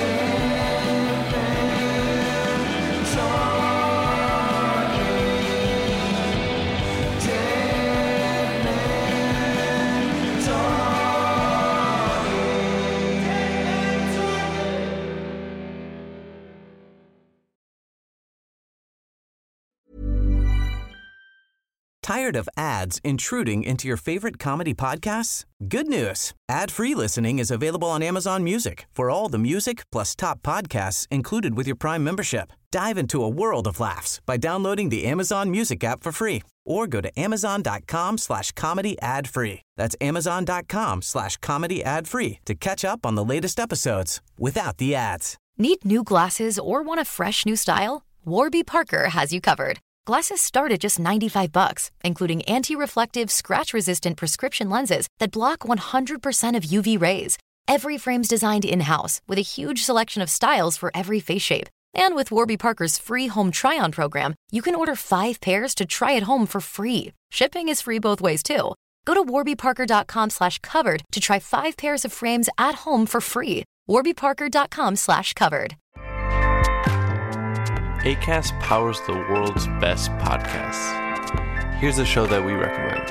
Tired of ads intruding into your favorite comedy podcasts? Good news. Ad-free listening is available on Amazon Music for all the music plus top podcasts included with your Prime membership. Dive into a world of laughs by downloading the Amazon Music app for free or go to amazon.com slash comedy ad free. That's amazon.com slash comedy ad free to catch up on the latest episodes without the ads. Need new glasses or want a fresh new style? Warby Parker has you covered. Glasses start at just ninety-five bucks, including anti-reflective, scratch-resistant prescription lenses that block one hundred percent of U V rays. Every frame's designed in-house with a huge selection of styles for every face shape. And with Warby Parker's free home try-on program, you can order five pairs to try at home for free. Shipping is free both ways, too. Go to warbyparker.com slash covered to try five pairs of frames at home for free. warbyparker.com slash covered. Acast powers the world's best podcasts. Here's a show that we recommend.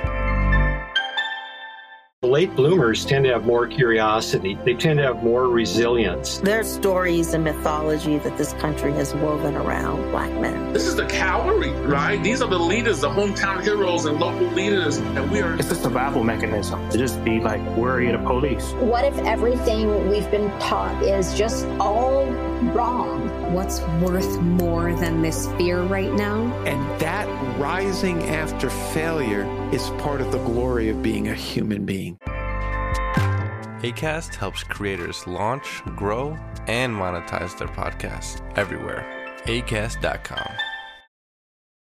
The late bloomers tend to have more curiosity. They tend to have more resilience. There's stories and mythology that this country has woven around black men. This is the cavalry, right? These are the leaders, the hometown heroes and local leaders, and we are... It's a survival mechanism to just be like worry of the police. What if everything we've been taught is just all wrong? What's worth more than this fear right now? And that rising after failure is part of the glory of being a human being. Acast helps creators launch, grow, and monetize their podcasts everywhere. acast dot com.